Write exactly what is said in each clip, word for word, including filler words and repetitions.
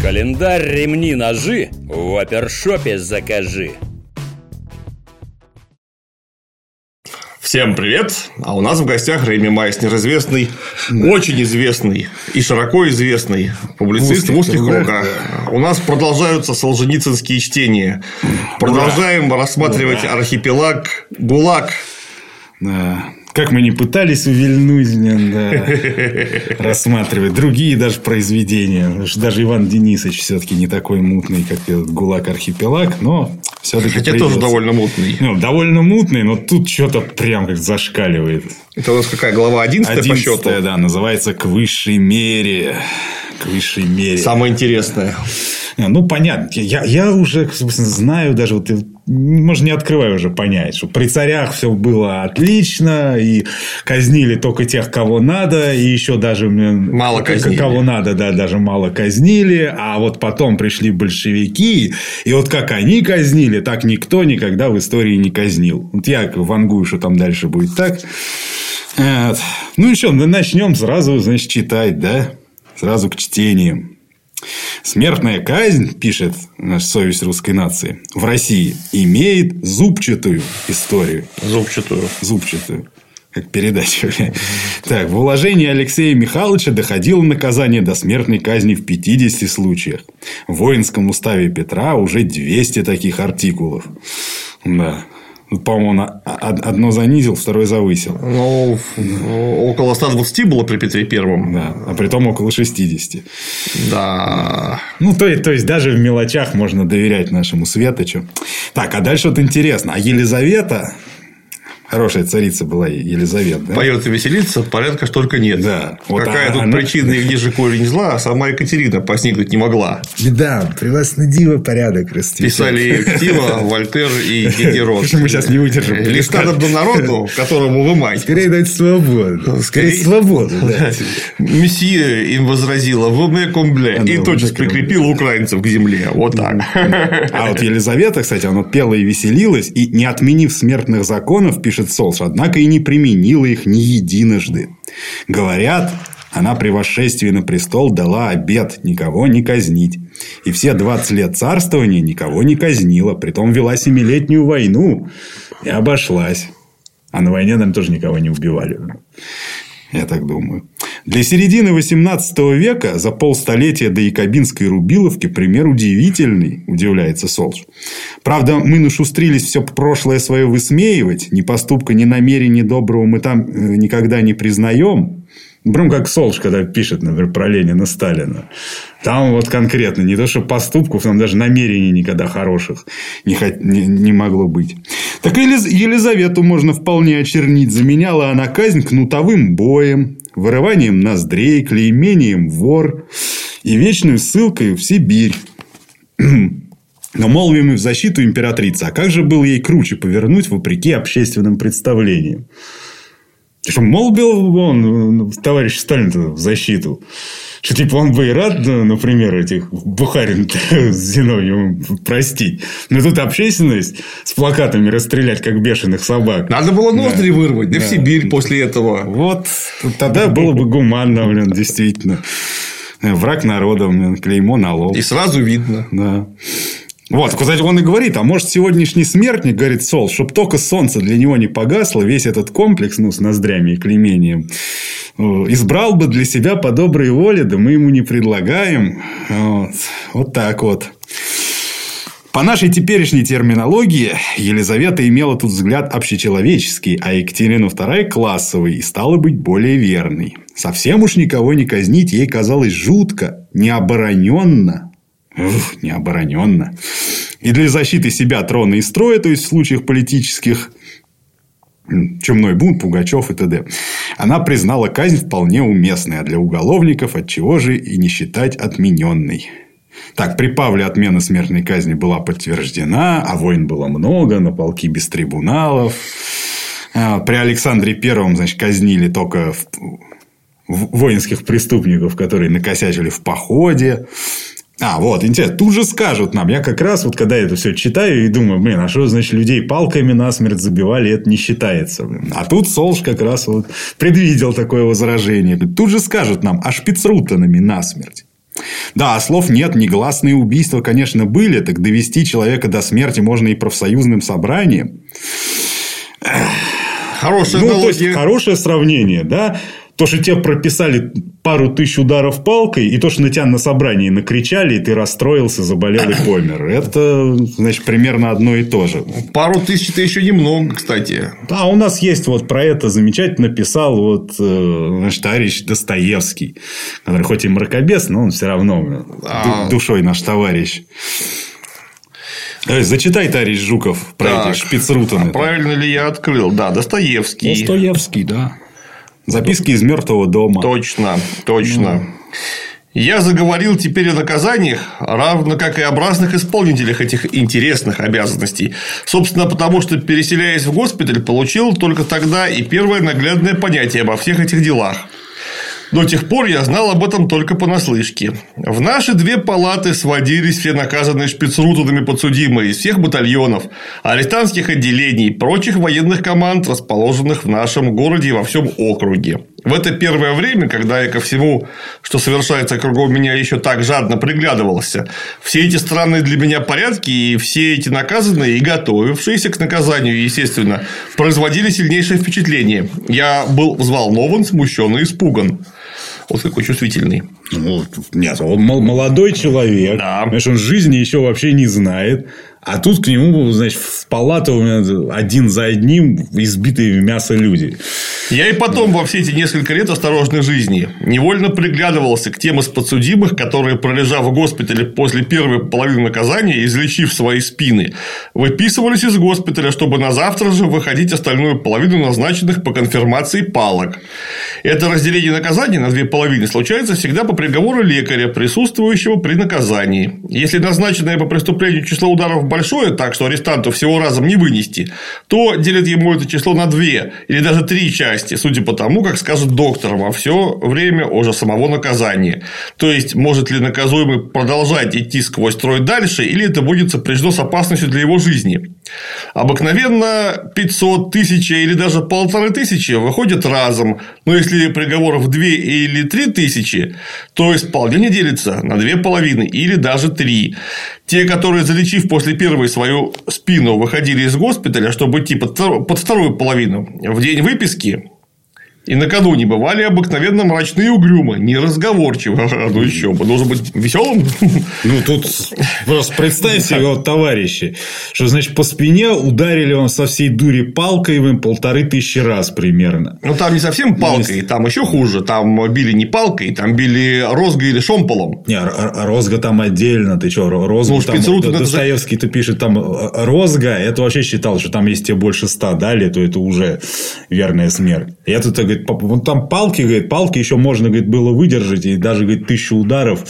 Календарь, ремни, ножи в опершопе закажи. Всем привет! А у нас в гостях Реми Майснер, известный, очень известный и широко известный публицист в узких кругах. У нас продолжаются солженицынские чтения. Продолжаем Ура. рассматривать Ура. архипелаг ГУЛАГ. Да. Как мы не пытались увильнуть, да, рассматривать другие даже произведения. Потому что даже Иван Денисович все-таки не такой мутный, как этот ГУЛАГ-архипелаг, но все-таки Хотя придется. тоже довольно мутный. Ну, довольно мутный, но тут что-то прям как зашкаливает. Это у нас какая глава? одиннадцатая по счету? Да, называется «К высшей мере». К высшей мере. Самое интересное. Ну, понятно. Я, я уже, собственно, знаю, даже вот, может, не открываю уже понять, что при царях все было отлично, и казнили только тех, кого надо, и еще даже мало казнили. Кого надо, да, даже мало казнили, а вот потом пришли большевики, и вот как они казнили, так никто никогда в истории не казнил. Вот я вангую, что там дальше будет так. Вот. Ну, еще начнем сразу, значит, читать, да, сразу к чтениям. Смертная казнь, пишет наша совесть русской нации, в России имеет зубчатую историю. Зубчатую. Зубчатую. Как передача. Так, в уложении Алексея Михайловича доходило наказание до смертной казни в пятидесяти случаях. В воинском уставе Петра уже двести таких артикулов. Да. По-моему, он одно занизил, второе завысил. Ну, около ста двадцати было при Петре Первом. Да, а при том около шестидесяти. Да. Ну, то, то есть, даже в мелочах можно доверять нашему Светочу. Так, а дальше вот интересно. А Елизавета... Хорошая царица была Елизавета. Да? Поет и веселится, порядка ж только нет. Да. Вот какая тут она... причина и где же корень зла, а сама Екатерина постигнуть не могла. Да, при вас на диво порядок расцветет. Писали Птива, Вольтер и Дидерот. Почему мы сейчас не выдержим? Лишь надо народу, которому вы мать. Скорее дать свободу. Скорее свободу. Месье им возразила в ме комбле и тотчас прикрепила украинцев к земле. Вот так. А вот Елизавета, кстати, она пела и веселилась, и не отменив смертных законов, пишет Солж, однако и не применила их ни единожды. Говорят, она при восшествии на престол дала обет никого не казнить. И все двадцать лет царствования никого не казнила. Притом вела семилетнюю войну и обошлась. А на войне, наверное, тоже никого не убивали. Я так думаю. Для середины восемнадцатого века за полстолетия до Якобинской Рубиловки пример удивительный, удивляется Солж. Правда, мы нашустрились все прошлое свое высмеивать. Ни поступка, ни намерения доброго мы там никогда не признаем. Прям как Солж, когда пишет, например, про Ленина, Сталина. Там вот конкретно не то, что поступков, там даже намерений никогда хороших не, не, не могло быть. Так и Елизавету можно вполне очернить. Заменяла она казнь кнутовым боем, вырыванием ноздрей, клеймением вор и вечной ссылкой в Сибирь. Но молвим и в защиту императрицы. А как же было ей круче повернуть вопреки общественным представлениям? Что молвил он, товарищ Сталин, в защиту. Что, типа, он бы и рад, например, этих Бухарин с Зиновьевым простить. Но тут общественность с плакатами расстрелять, как бешеных собак. Надо было ноздри да. вырвать, да, да в Сибирь после этого. Вот, тогда было бы гуманно, блин, действительно. Враг народа, блин, клеймо на лоб. И сразу видно. Да. Вот, кстати, он и говорит, а может, сегодняшний смертник, говорит Солж, чтобы только солнце для него не погасло, весь этот комплекс, ну, с ноздрями и клеймением, избрал бы для себя по доброй воле, да мы ему не предлагаем. Вот, вот так вот. По нашей теперешней терминологии, Елизавета имела тут взгляд общечеловеческий, а Екатерина вторая классовый и стала быть более верной. Совсем уж никого не казнить ей казалось жутко, необороненно. Ух, необороненно. И для защиты себя, трона и строя, то есть в случаях политических, Чумной бунт, Пугачев и т.д. Она признала казнь вполне уместной, а для уголовников отчего же и не считать отмененной. Так, при Павле отмена смертной казни была подтверждена, а войн было много, на полки без трибуналов. При Александре Первом, значит, казнили только воинских преступников, которые накосячили в походе. А, вот, интересно, тут же скажут нам, я как раз вот когда это все читаю и думаю, блин, а что, значит, людей палками насмерть забивали, это не считается. Блин. А тут Солж как раз вот предвидел такое возражение. Тут же скажут нам, а шпицрутанами насмерть. Да, слов нет, негласные убийства, конечно, были. Так довести человека до смерти можно и профсоюзным собранием. Хорошая ну, аналогия. То есть, хорошее сравнение, да? То, что тебе прописали пару тысяч ударов палкой, и то, что на тебя на собрании накричали, и ты расстроился, заболел и помер. Это, значит, примерно одно и то же. Пару тысяч – это еще немного, кстати. Да, у нас есть вот про это замечательно писал вот, наш товарищ Достоевский, который хоть и мракобес, но он все равно а... душой наш товарищ. Зачитай, товарищ Жуков, про так, эти шпицрутаны. А правильно ли я открыл? Да, Достоевский. Достоевский, да. Записки из мертвого дома. Точно, точно. Ну. Я заговорил теперь о наказаниях, равно как и об разных исполнителях этих интересных обязанностей. Собственно, потому что, переселяясь в госпиталь, получил только тогда и первое наглядное понятие обо всех этих делах. До тех пор я знал об этом только понаслышке. В наши две палаты сводились все наказанные шпицрутанами подсудимые из всех батальонов, арестантских отделений, прочих военных команд, расположенных в нашем городе и во всем округе. В это первое время, когда я ко всему, что совершается кругом меня, еще так жадно приглядывался, все эти странные для меня порядки и все эти наказанные и готовившиеся к наказанию, естественно, производили сильнейшее впечатление. Я был взволнован, смущен и испуган. Вот какой чувствительный. Ну, нет, он молодой человек. Да. Знаешь, он жизни еще вообще не знает. А тут к нему, значит, в палату у меня один за одним избитые в мясо люди. Я и потом во все эти несколько лет осторожной жизни невольно приглядывался к тем из подсудимых, которые, пролежав в госпитале после первой половины наказания, излечив свои спины, выписывались из госпиталя, чтобы на завтра же выходить остальную половину назначенных по конфирмации палок. Это разделение наказания на две половины случается всегда по приговору лекаря, присутствующего при наказании. Если назначенное по преступлению число ударов большое, так что арестанту всего разом не вынести, то делят ему это число на две или даже три части, судя по тому, как скажет доктор во все время уже самого наказания. То есть, может ли наказуемый продолжать идти сквозь строй дальше, или это будет сопряжено с опасностью для его жизни. Обыкновенно пятьсот, тысяча или даже полторы тысячи выходят разом, но если приговор в две или три тысячи, то исполнение делится на две половины или даже три. Те, которые, залечив после первой свою спину, выходили из госпиталя, чтобы идти под вторую половину, в день выписки и накануне бывали обыкновенно мрачные и угрюмы, неразговорчивы. Ну, еще бы, должен быть веселым. Ну, тут просто представь себе, вот, товарищи, что, значит, по спине ударили он со всей дури палкой полторы тысячи раз примерно. Ну, там не совсем палкой, есть... там еще хуже. Там били не палкой, там били розгой или шомполом. Не, розга там отдельно. Ты что, розгу ну, там... Достоевский-то пишет, там розга, это вообще считал, что там, если тебе больше ста дали, то это уже верная смерть. Я тут, говорит, вот там палки, говорит, палки еще можно, говорит, было выдержать, и даже, говорит, тысячу ударов.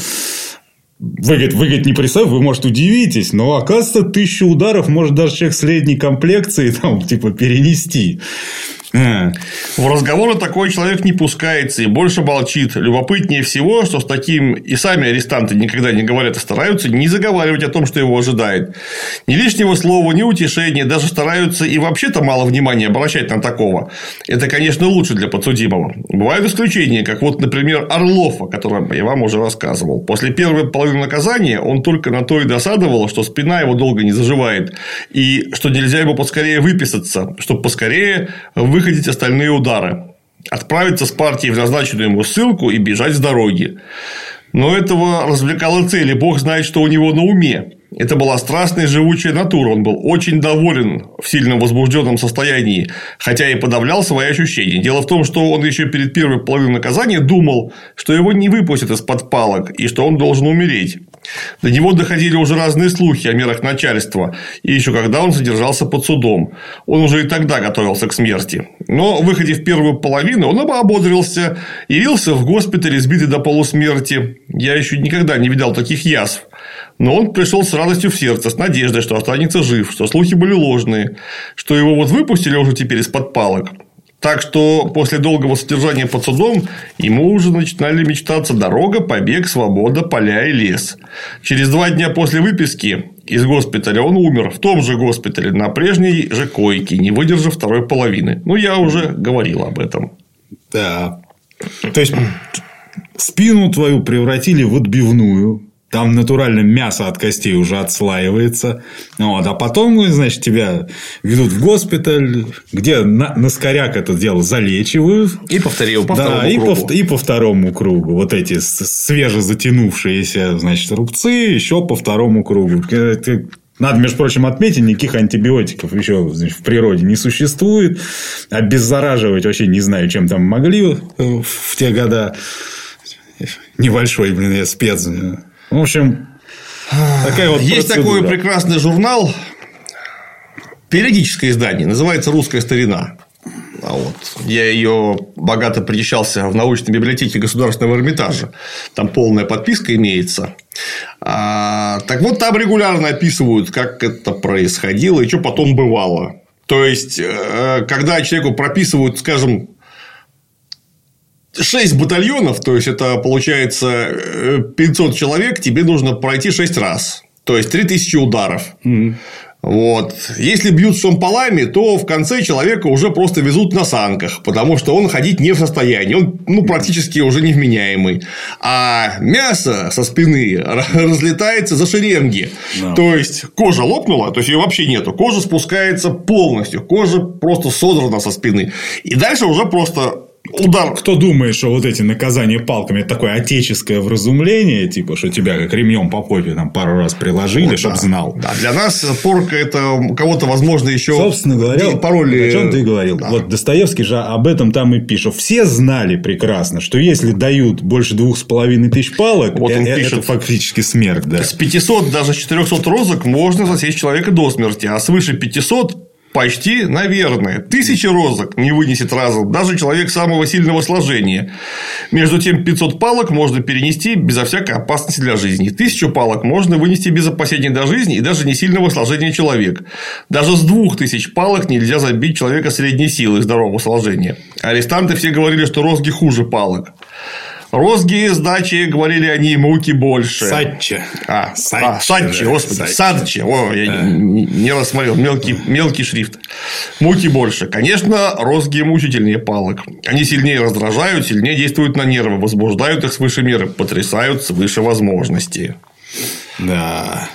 Вы, говорит, вы, говорит, не представляете, вы, может, удивитесь, но, оказывается, тысячу ударов может даже человек средней комплекции там, типа, перенести. А. В разговоры такой человек не пускается и больше молчит. Любопытнее всего, что с таким и сами арестанты никогда не говорят, а стараются не заговаривать о том, что его ожидает. Ни лишнего слова, ни утешения, даже стараются и вообще-то мало внимания обращать на такого. Это, конечно, лучше для подсудимого. Бывают исключения, как вот, например, Орлов, о котором я вам уже рассказывал. После первой половины наказания он только на то и досадовал, что спина его долго не заживает, и что нельзя ему поскорее выписаться, чтобы поскорее вы выходить остальные удары, отправиться с партией в назначенную ему ссылку и бежать с дороги. Но этого развлекало цель, и бог знает, что у него на уме. Это была страстная живучая натура, он был очень доволен в сильном возбужденном состоянии, хотя и подавлял свои ощущения. Дело в том, что он еще перед первой половиной наказания думал, что его не выпустят из-под палок и что он должен умереть. До него доходили уже разные слухи о мерах начальства, и еще когда он содержался под судом. Он уже и тогда готовился к смерти. Но, выходив в первую половину, он ободрился, явился в госпитале, сбитый до полусмерти. Я еще никогда не видал таких язв. Но он пришел с радостью в сердце, с надеждой, что останется жив, что слухи были ложные, что его вот выпустили уже теперь из-под палок. Так что после долгого содержания под судом ему уже начинали мечтаться дорога, побег, свобода, поля и лес. Через два дня после выписки из госпиталя он умер в том же госпитале на прежней же койке, не выдержав второй половины. Ну, я уже говорил об этом. Да. То есть спину твою превратили в отбивную. Там натурально мясо от костей уже отслаивается. Вот. А потом, значит, тебя ведут в госпиталь, где на, на скоряк это дело залечивают. И повторил по да, второму и кругу. По, и по второму кругу. Вот эти свежезатянувшиеся, значит, рубцы еще по второму кругу. Надо, между прочим, отметить, никаких антибиотиков еще, значит, в природе не существует. Обеззараживать вообще не знаю, чем там могли в те года. Небольшой, блин, я спец. В общем, такая вот есть процедура. такой прекрасный журнал, периодическое издание, называется «Русская старина». А вот. Я ее богато причащался в научной библиотеке Государственного Эрмитажа. Там полная подписка имеется. А, так вот, там регулярно описывают, как это происходило и что потом бывало. То есть, когда человеку прописывают, скажем, шесть батальонов, то есть это получается пятьсот человек, тебе нужно пройти шесть раз. То есть три тысячи ударов. Mm-hmm. Вот. Если бьют шомполами, то в конце человека уже просто везут на санках, потому что он ходить не в состоянии, он ну, практически уже невменяемый. А мясо со спины разлетается за шеренги. No. То есть кожа лопнула, то есть ее вообще нету, кожа спускается полностью, кожа просто содрана со спины. И дальше уже просто удар. Кто думает, что вот эти наказания палками – это такое отеческое вразумление, типа, что тебя как ремнем по попе там пару раз приложили, вот, чтобы да. знал. Да, для нас порка – это у кого-то, возможно, еще. Собственно говоря, пароли... о чем ты говорил. Да. Вот Достоевский же об этом там и пишет. Все знали прекрасно, что если дают больше двух с половиной тысяч палок, вот это, пишет, это фактически смерть. Да. С пятисот, даже четырехсот розок можно засечь человека до смерти, а свыше пятисот почти, наверное. Тысячи розок не вынесет разом даже человек самого сильного сложения. Между тем, пятьсот палок можно перенести безо всякой опасности для жизни. Тысячу палок можно вынести без опасения для жизни и даже не сильного сложения человека. Даже с двух тысяч палок нельзя забить человека средней силы и здорового сложения. Арестанты все говорили, что розги хуже палок. Розги, сдачи, говорили они, муки больше. Садче. А, Садче, а, Садче, да, господи, Садче. Садче. О, я да. не, не рассмотрел. Мелкий, мелкий шрифт. Муки больше. Конечно, розги мучительнее палок. Они сильнее раздражают, сильнее действуют на нервы, возбуждают их свыше меры, потрясают свыше возможностей. Да.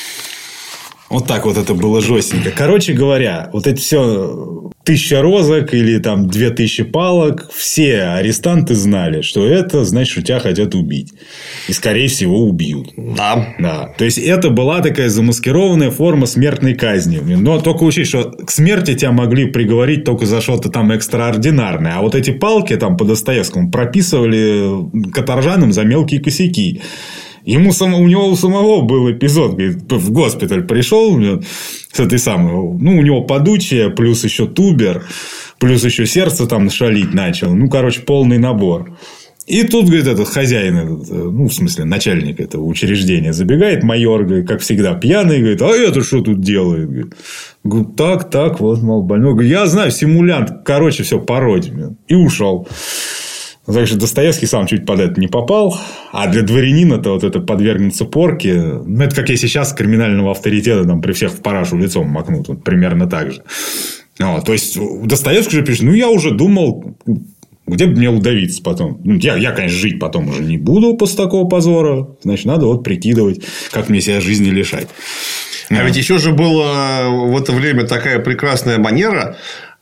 Вот так вот это было жестенько. Короче говоря, вот это все тысяча розок или там две тысячи палок, все арестанты знали, что это значит, что тебя хотят убить. И, скорее всего, убьют. Да. Да. То есть, это была такая замаскированная форма смертной казни. Но только учить, что к смерти тебя могли приговорить только за что-то там экстраординарное. А вот эти палки там по Достоевскому прописывали каторжанам за мелкие косяки. Ему само, у него у самого был эпизод, говорит, в госпиталь пришел с этой самой, ну, у него подучие, плюс еще тубер, плюс еще сердце там шалить начал. Ну, короче, полный набор. И тут, говорит, этот хозяин, ну, в смысле, начальник этого учреждения забегает, майор, говорит, как всегда, пьяный, говорит, а это что тут делает? Говорит, так, так, вот, мол, больной. Говорит, я знаю, симулянт, короче, все, пародия. И ушел. Так что Достоевский сам чуть под это не попал. А для дворянина-то вот это подвергнуться порке. Ну, это как я сейчас криминального авторитета там, при всех в парашу лицом макнут. Вот, примерно так же. Вот, то есть, Достоевский же пишет, ну, я уже думал, где бы мне удавиться потом. Ну, я, я, конечно, жить потом уже не буду после такого позора. Значит, надо вот прикидывать, как мне себя жизни лишать. А ведь еще же была в это время такая прекрасная манера,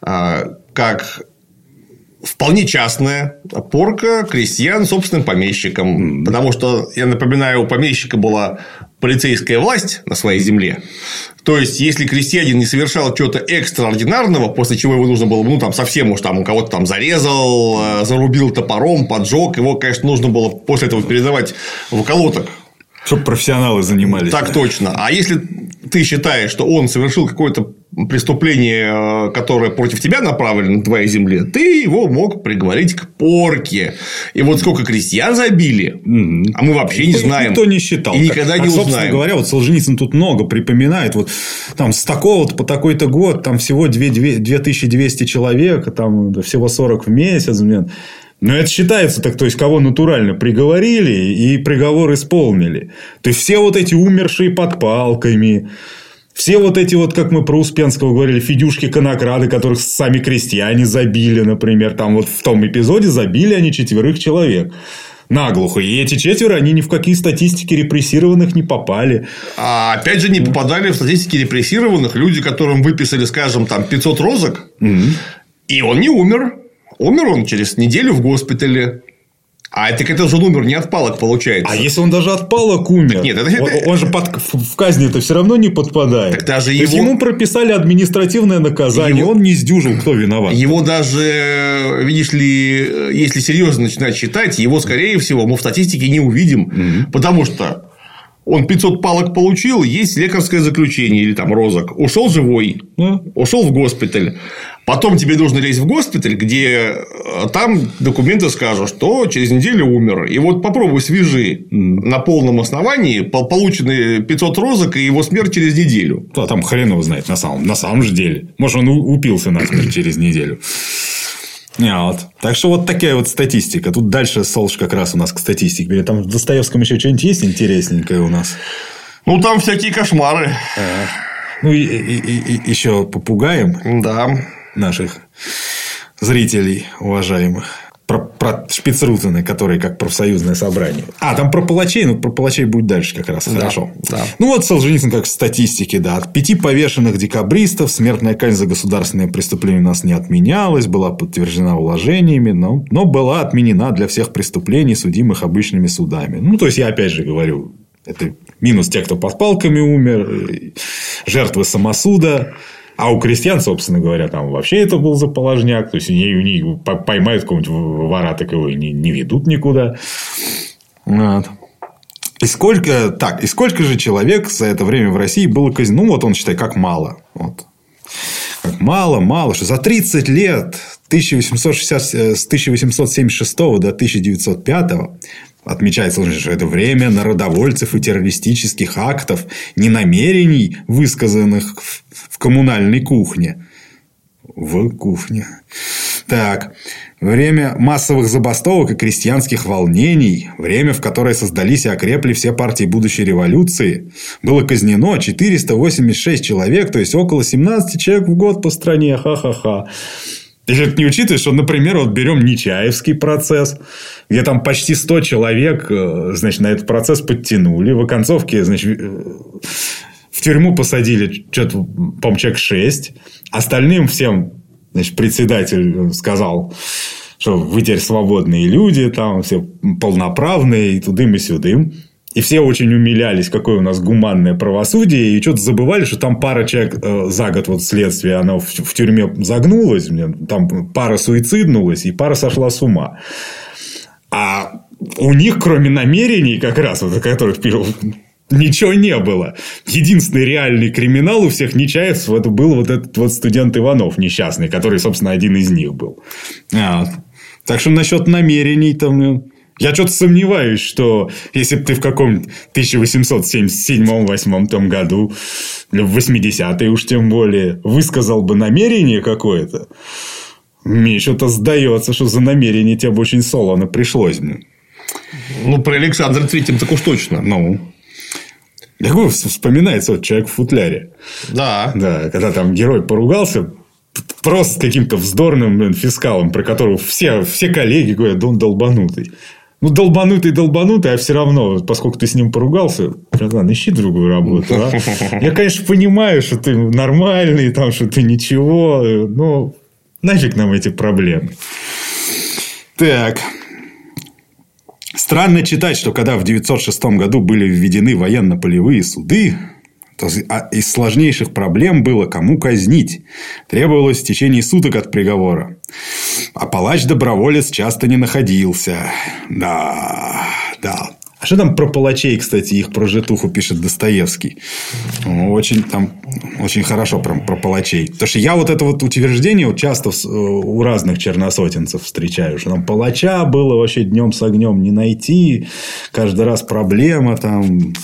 как вполне частная порка крестьян собственным помещикам. Mm. Потому что, я напоминаю, у помещика была полицейская власть на своей земле. То есть, если крестьянин не совершал чего-то экстраординарного, после чего его нужно было, ну, там, совсем уж там, он кого-то там зарезал, зарубил топором, поджег, его, конечно, нужно было после этого передавать в околоток. Чтобы профессионалы занимались. Так да. Точно. А если ты считаешь, что он совершил какое-то преступление, которое против тебя направлено на твоей земле, ты его мог приговорить к порке. И вот сколько крестьян забили, mm-hmm. а мы вообще не знаем. Никто не считал. И никогда как, не как, узнаем. Собственно говоря, вот Солженицын тут много припоминает. Вот там с такого-то по такой-то год там всего две тысячи двести человек, там всего сорок в месяц. Но это считается так, то есть, кого натурально приговорили и приговор исполнили. То есть, все вот эти умершие под палками, все вот эти вот, как мы про Успенского говорили, федюшки-конокрады, которых сами крестьяне забили, например, там вот в том эпизоде забили они четверых человек. наглухо. И эти четверо, они ни в какие статистики репрессированных не попали. А опять же, не попадали в статистики репрессированных люди, которым выписали, скажем, там пятьсот розок, mm-hmm. и он не умер. Умер он через неделю в госпитале. А это когда же он умер не от палок, получается. А если он даже от палок умер? Так нет, это... он, он же под, в казни-то все равно не подпадает. Так даже То его... есть ему прописали административное наказание, его... он не сдюжил, кто виноват. Его даже, видишь ли, если серьезно начинать считать, его, скорее всего, мы в статистике не увидим. Mm-hmm. Потому что он пятьсот палок получил, есть лекарское заключение или там розок. Ушел живой, mm-hmm. ушел в госпиталь. Потом тебе нужно лезть в госпиталь, где там документы скажут, что через неделю умер. И вот попробуй свяжи mm. на полном основании полученные пятьсот розок и его смерть через неделю. А там хрен его знает на самом, на самом же деле. Может, он упился насмерть через неделю. Вот. Так что вот такая вот статистика. Тут дальше Солш как раз у нас к статистике. Там в Достоевском еще что-нибудь есть интересненькое у нас? Ну, там всякие кошмары. А. Ну, и, и, и, и еще попугаем. Да. Наших зрителей уважаемых. Про, про шпицрутены, которые как профсоюзное собрание. А, там про палачей. Ну, про палачей будет дальше как раз. Да, хорошо. Да. Ну, вот Солженицын как в статистике. Да. От пяти повешенных декабристов смертная казнь за государственное преступление у нас не отменялась. Была подтверждена уложениями. Но, но была отменена для всех преступлений, судимых обычными судами. Ну, то есть, я опять же говорю, это минус те, кто под палками умер, жертвы самосуда. А у крестьян, собственно говоря, там вообще это был заположняк. То есть, у них поймают какого-нибудь вора, так его не, не ведут никуда. Вот. И сколько, так, и сколько же человек за это время в России было казнено? Ну, вот он считает, как мало. Вот. Как мало, мало. Что за тридцать лет тысяча восемьсот шестьдесят, с тысяча восемьсот семьдесят шестого до тысяча девятьсот пятого отмечается, что это время народовольцев и террористических актов, не намерений, высказанных в коммунальной кухне. В кухне. Так. Время массовых забастовок и крестьянских волнений, время, в которое создались и окрепли все партии будущей революции, было казнено четыреста восемьдесят шесть человек, то есть около семнадцать человек в год по стране. Ха-ха-ха. Если это не учитывая, что, например, вот берем Нечаевский процесс, где там почти сто человек, значит, на этот процесс подтянули. В оконцовке, значит, в тюрьму посадили, что-то, по-моему, человек шесть. Остальным всем, значит, председатель сказал, что вы теперь свободные люди, там все полноправные, и тудым, и сюдым. И все очень умилялись, какое у нас гуманное правосудие. И что-то забывали, что там пара человек за год вот следствие, оно в, в тюрьме загнулось. Там пара суициднулась, и пара сошла с ума. А у них, кроме намерений, как раз, вот, о которых пил, ничего не было. Единственный реальный криминал у всех нечаевцев это был вот этот вот студент Иванов несчастный, который, собственно, один из них был. А, так что насчет намерений там... Я что-то сомневаюсь, что если бы ты в каком тысяча восемьсот семьдесят седьмом восьмом том году, или в восьмидесятые уж тем более, высказал бы намерение какое-то, мне что-то сдается, что за намерение тебе бы очень солоно пришлось бы. Ну, при Александре Третьем так уж точно. Ну. Как вспоминается вот человек в футляре. Да. Да, когда там герой поругался... Просто с каким-то вздорным, блин, фискалом, про которого все, все коллеги говорят, да он долбанутый. Ну, долбанутый, долбанутый, а все равно, поскольку ты с ним поругался, ладно, ищи другую работу. А? Я, конечно, понимаю, что ты нормальный, там, что ты ничего, но нафиг нам эти проблемы. Так. Странно читать, что когда в девятьсот шестом году были введены военно-полевые суды, то из сложнейших проблем было, кому казнить. Требовалось в течение суток от приговора. А палач-доброволец часто не находился. Да, да. А что там про палачей, кстати, их про житуху пишет Достоевский? Очень, там, очень хорошо прям про палачей. Потому что я вот это вот утверждение вот часто у разных черносотенцев встречаю. Что там палача было вообще днем с огнем не найти. Каждый раз проблема там...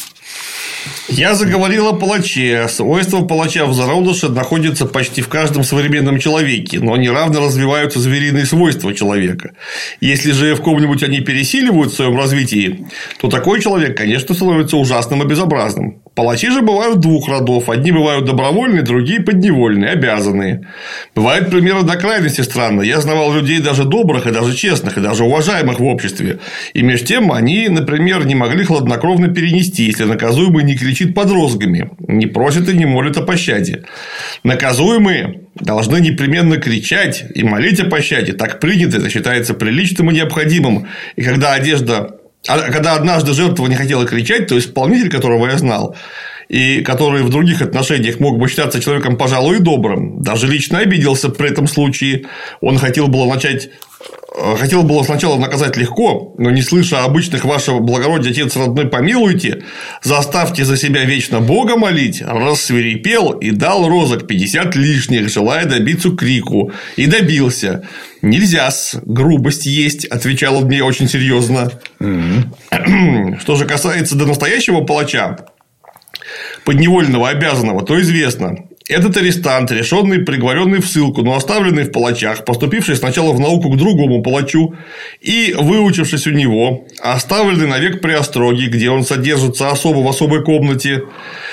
Я заговорил о палаче. Свойства палача в зародыше находятся почти в каждом современном человеке, но они равно развиваются звериные свойства человека. Если же в ком-нибудь они пересиливают в своем развитии, то такой человек, конечно, становится ужасным и безобразным. Палачи же бывают двух родов. Одни бывают добровольные, другие подневольные, обязанные. Бывают примеры до крайности странные. Я знавал людей даже добрых, и даже честных, и даже уважаемых в обществе. И между тем они, например, не могли хладнокровно перенести, если наказуемый не кричит под розгами, не просит и не молит о пощаде. Наказуемые должны непременно кричать и молить о пощаде. Так принято, это считается приличным и необходимым. И когда одежда... А когда однажды жертва не хотела кричать, то исполнитель, которого я знал, и который в других отношениях мог бы считаться человеком, пожалуй, и добрым, даже лично обиделся при этом случае. Он хотел было начать... Хотел было сначала наказать легко, но не слыша обычных «Ваше благородие, отец родной, помилуйте, заставьте за себя вечно Бога молить», рассвирепел и дал розок пятьдесят лишних, желая добиться крику. И добился. «Нельзя-с, грубость есть», – отвечал он мне очень серьезно. Mm-hmm. Что же касается до настоящего палача, подневольного обязанного, то известно. Этот арестант, решенный, приговоренный в ссылку, но оставленный в палачах, поступивший сначала в науку к другому палачу и выучившись у него, оставленный навек при остроге, где он содержится особо в особой комнате,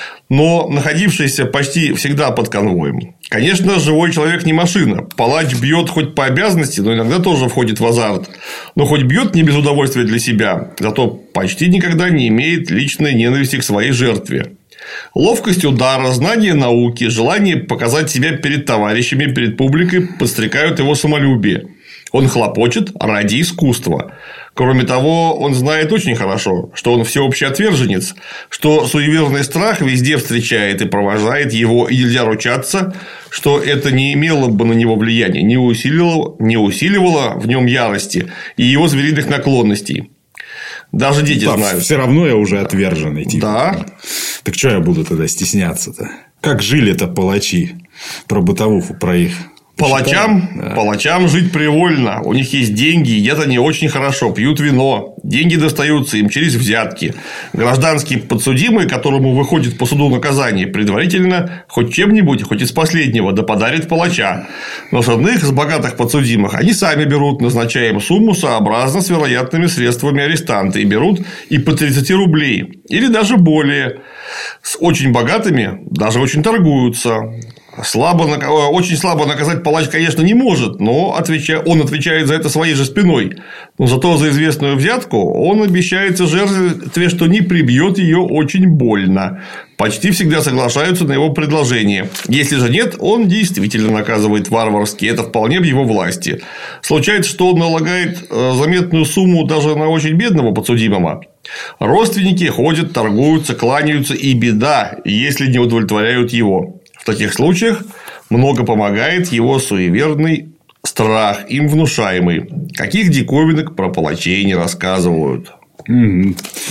но находившийся почти всегда под конвоем. Конечно, живой человек не машина. Палач бьет хоть по обязанности, но иногда тоже входит в азарт. Но хоть бьет не без удовольствия для себя, зато почти никогда не имеет личной ненависти к своей жертве. Ловкость удара, знание науки, желание показать себя перед товарищами, перед публикой подстрекают его самолюбие. Он хлопочет ради искусства. Кроме того, он знает очень хорошо, что он всеобщий отверженец, что суеверный страх везде встречает и провожает его, и нельзя ручаться, что это не имело бы на него влияния, не усиливало, не усиливало в нем ярости и его звериных наклонностей. Даже дети да, знают. Все равно я уже отверженный. Типа. Да. Так что я буду тогда стесняться-то? Как жили-то палачи? Про бытовуху, про их. Палачам, да. Палачам жить привольно. У них есть деньги, едят они очень хорошо, пьют вино. Деньги достаются им через взятки. Гражданский подсудимый, которому выходит по суду наказание, предварительно хоть чем-нибудь, хоть из последнего, да подарит палача. Но с родных, с богатых подсудимых они сами берут, назначая им сумму сообразно с вероятными средствами арестанта. И берут и по тридцать рублей. Или даже более. С очень богатыми даже очень торгуются. Слабо, очень слабо наказать палач, конечно, не может, но отвеча... он отвечает за это своей же спиной. Но зато за известную взятку он обещается жертве, что не прибьет ее очень больно. Почти всегда соглашаются на его предложение. Если же нет, он действительно наказывает варварски. Это вполне в его власти. Случается, что он налагает заметную сумму даже на очень бедного подсудимого. Родственники ходят, торгуются, кланяются, и беда, если не удовлетворяют его. В таких случаях много помогает его суеверный страх, им внушаемый. Каких диковинок про палачей не рассказывают. Mm-hmm.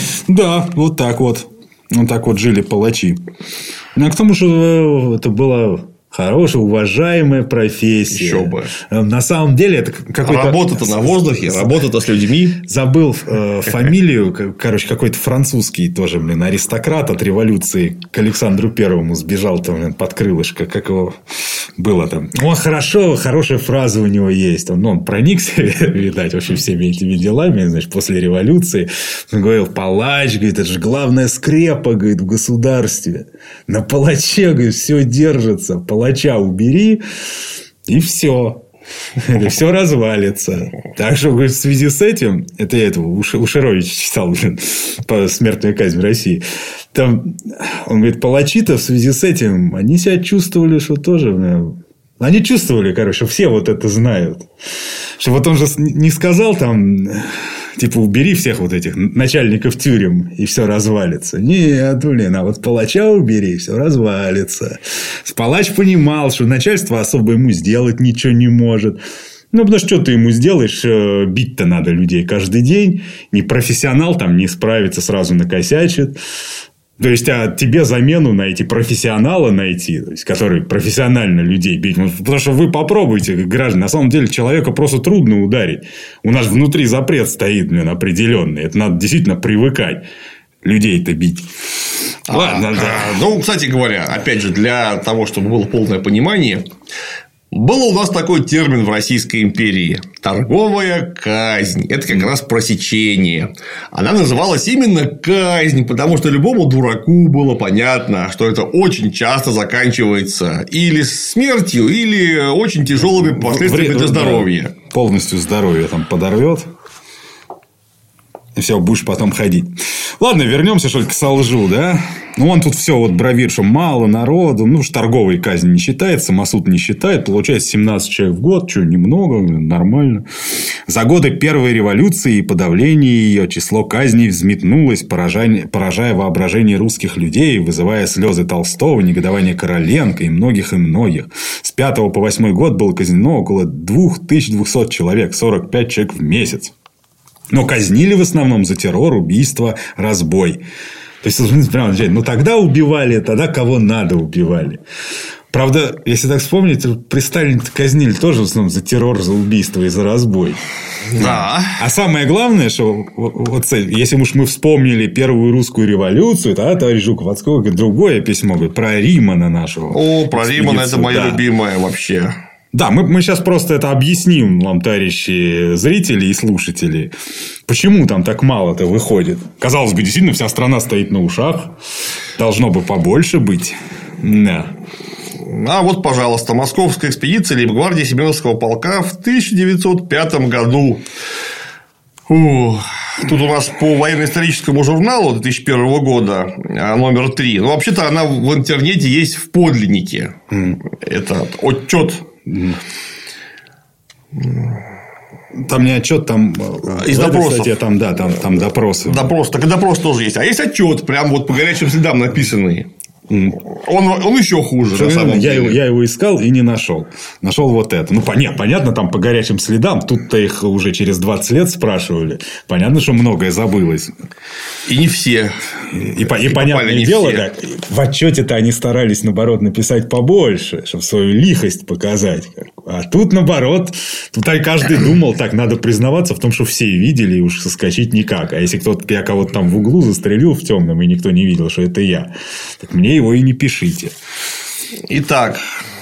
Да, вот так вот. Вот так вот жили палачи. А к тому же это была хорошая, уважаемая профессия. Еще бы. На самом деле, это какой-то... Работа-то на воздухе, работа-то с людьми. Забыл э, фамилию. Короче, какой-то французский тоже, блин, аристократ от революции к Александру Первому сбежал там, блин, под крылышко. Как его было там. О, хорошо, хорошая фраза у него есть. Он, ну, он проникся, видать, вообще всеми этими делами, значит, после революции. Он говорил, палач, говорит, это же главная скрепа, говорит, в государстве. На палаче, говорит, все держится. Палача убери, и все. Все развалится. Так что, говорит, в связи с этим, это я этого у Шировича читал, блин, по смертной казни в России. Там, он говорит, палачи-то в связи с этим, они себя чувствовали, что тоже, блин, они чувствовали, короче, все вот это знают. Что вот он же не сказал там, типа, убери всех вот этих начальников тюрем, и все развалится. Нет, блин, а вот палача убери, все развалится. Палач понимал, что начальство особо ему сделать ничего не может. Ну, потому что, что ты ему сделаешь, бить-то надо людей каждый день. Не профессионал там не справится, сразу накосячит. То есть, а тебе замену найти, профессионала найти, то есть, который профессионально людей бить. Потому что вы попробуйте, граждане, на самом деле человека просто трудно ударить. У нас внутри запрет стоит, блин, определенный. Это надо действительно привыкать людей-то бить. Ладно, а, да. Ну, кстати говоря, опять же, для того, чтобы было полное понимание, Был у нас такой термин в Российской империи – торговая казнь. Это как раз просечение. Она называлась именно казнь, потому что любому дураку было понятно, что это очень часто заканчивается или смертью, или очень тяжелыми последствиями для здоровья. Полностью здоровье там подорвет. И все, будешь потом ходить. Ладно, вернемся, что ли, к Солжу, да? Ну, он тут все вот бравит, что мало народу. Ну, уж торговой казни не считает, самосуд не считает. Получается семнадцать человек в год. Что, немного, нормально. За годы Первой революции и подавления ее число казней взметнулось, поражая, поражая воображение русских людей, вызывая слезы Толстого, негодование Короленко и многих и многих. С пятого по восьмой год было казнено около две тысячи двести человек, сорок пять человек в месяц. Но казнили в основном за террор, убийство, разбой. То есть, ну, тогда убивали, тогда кого надо убивали. Правда, если так вспомнить, при Сталине казнили тоже в основном за террор, за убийство и за разбой. Да. А самое главное, что вот, если уж мы вспомнили Первую русскую революцию, тогда товарищ Жуков отскок, другое письмо говорит про Римана нашего. О, про Римана это мое да. любимое вообще. Да, мы, мы сейчас просто это объясним вам, товарищи зрители и слушатели, почему там так мало-то выходит. Казалось бы, действительно, вся страна стоит на ушах. Должно бы побольше быть. Да. А вот, пожалуйста, московская экспедиция лейб-гвардии Семеновского полка в тысяча девятьсот пятом году. Ух. Тут у нас по военно-историческому журналу две тысячи первого года номер три. Ну, вообще-то она в интернете есть в подлиннике. Mm. Это отчет. Там не отчет, там из допросов. Статье, там, да, там, там допросы. Допрос, так и допрос тоже есть. А есть отчет, прям вот по горячим следам написанный. Mm. Он, он еще хуже. Что, на самом я, деле. Его, я его искал и не нашел. Нашел вот это. Ну, понятно, понятно, там по горячим следам. Тут-то их уже через двадцать лет спрашивали. Понятно, что многое забылось. И не все. И, и, и понятное дело, да, в отчете-то они старались, наоборот, написать побольше, чтобы свою лихость показать. А тут, наоборот, тут каждый думал, так, надо признаваться в том, что все видели, и уж соскочить никак. А если кто-то, я кого-то там в углу застрелил в темном, и никто не видел, что это я, так мне его и не пишите. Итак,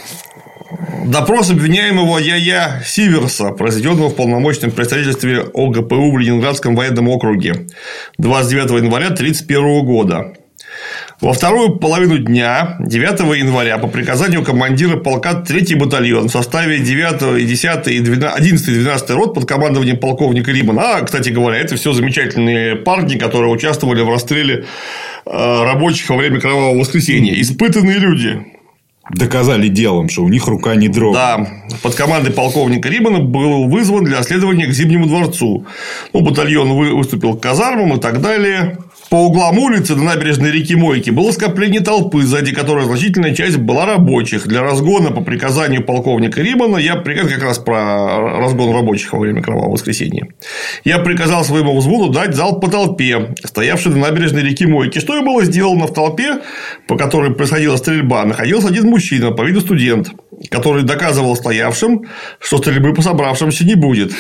допрос обвиняемого Я.Я. Сиверса, произведенного в полномочном представительстве ОГПУ в Ленинградском военном округе двадцать девятого января тысяча девятьсот тридцать первого года. Во вторую половину дня девятого января по приказанию командира полка третий батальон в составе девятого, десятого, одиннадцатого и двенадцатого рот под командованием полковника Римана. А, кстати говоря, это все замечательные парни, которые участвовали в расстреле рабочих во время Кровавого воскресенья. Испытанные люди. Доказали делом, что у них рука не дрогнула. Да, под командой полковника Римана был вызван для следования к Зимнему дворцу. Ну, батальон выступил к казармам и так далее. По углам улицы на набережной реки Мойки было скопление толпы, сзади которой значительная часть была рабочих. Для разгона по приказанию полковника Римана я приказал как раз про разгон рабочих во время Кровавого воскресенья. Я приказал своему взводу дать залп по толпе, стоявшей на набережной реки Мойки. Что и было сделано в толпе, по которой происходила стрельба, находился один мужчина, по виду студент, который доказывал стоявшим, что стрельбы по собравшимся не будет.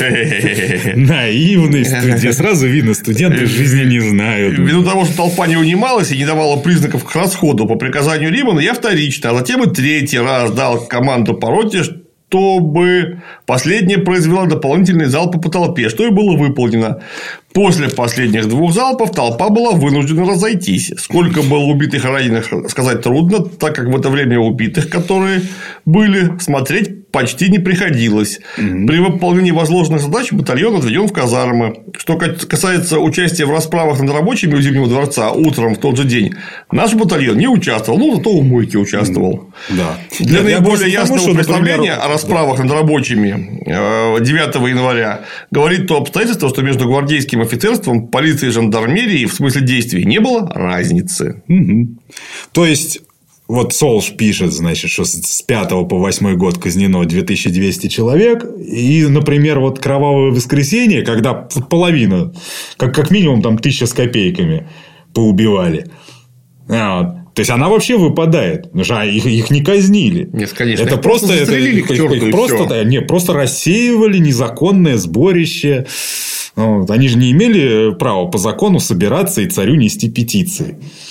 Наивный студент. Сразу видно, студенты жизни не знают. Ввиду того, что толпа не унималась и не давала признаков к расходу по приказанию Римана, я вторично, а затем и третий раз дал команду по роте, чтобы последняя произвела дополнительные залпы по толпе, что и было выполнено. После последних двух залпов толпа была вынуждена разойтись. Сколько было убитых и раненых, сказать трудно, так как в это время убитых, которые были, смотреть почти не приходилось. Угу. При выполнении возложенных задач батальон отведен в казармы. Что касается участия в расправах над рабочими у Зимнего дворца утром в тот же день, наш батальон не участвовал, ну, зато у Мойки участвовал. Да. Для я, наиболее я ясного потому, представления например... о расправах над рабочими девятого января говорит то обстоятельство, что между гвардейским офицерством, полицией и жандармерией в смысле действий не было разницы. Угу. То есть, вот Солж пишет, значит, что с пятого по восьмой год казнено две тысячи двести человек. И, например, вот Кровавое воскресенье, когда половину, как, как минимум там тысяча с копейками поубивали. А, вот. То есть, она вообще выпадает. Потому что их, их не казнили. Нет, конечно. Это просто, просто застрелили это, к черту, их, их просто, да, не, просто рассеивали незаконное сборище. Вот. Они же не имели права по закону собираться и царю нести петиции.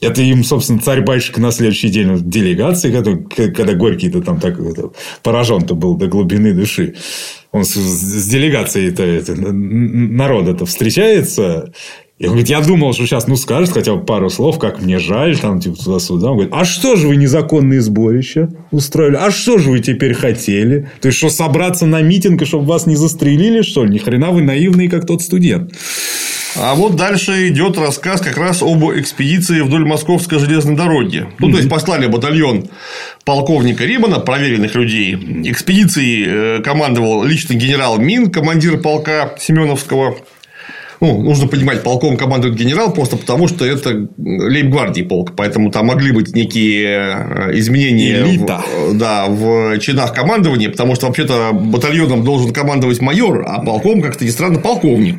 Это им, собственно, царь-батюшка на следующий день в делегации, когда, когда Горький-то там так поражен-то был до глубины души. Он с, с делегацией-то это, народа-то встречается. И он говорит, я думал, что сейчас, ну, скажет хотя бы пару слов, как мне жаль, там, типа, туда-сюда. Он говорит, а что же вы незаконные сборища устроили? А что же вы теперь хотели? То есть, что собраться на митинг, и чтобы вас не застрелили, что ли? Ни хрена вы наивные, как тот студент. А вот дальше идет рассказ как раз об экспедиции вдоль Московской железной дороги. Ну, mm-hmm. то есть, послали батальон полковника Римана, проверенных людей. Экспедицией командовал лично генерал Мин, командир полка Семеновского. Ну, нужно понимать, полком командует генерал просто потому, что это лейб-гвардии полк. Поэтому там могли быть некие изменения в, да, в чинах командования. Потому что вообще-то батальоном должен командовать майор, а полком, как-то ни странно, полковник.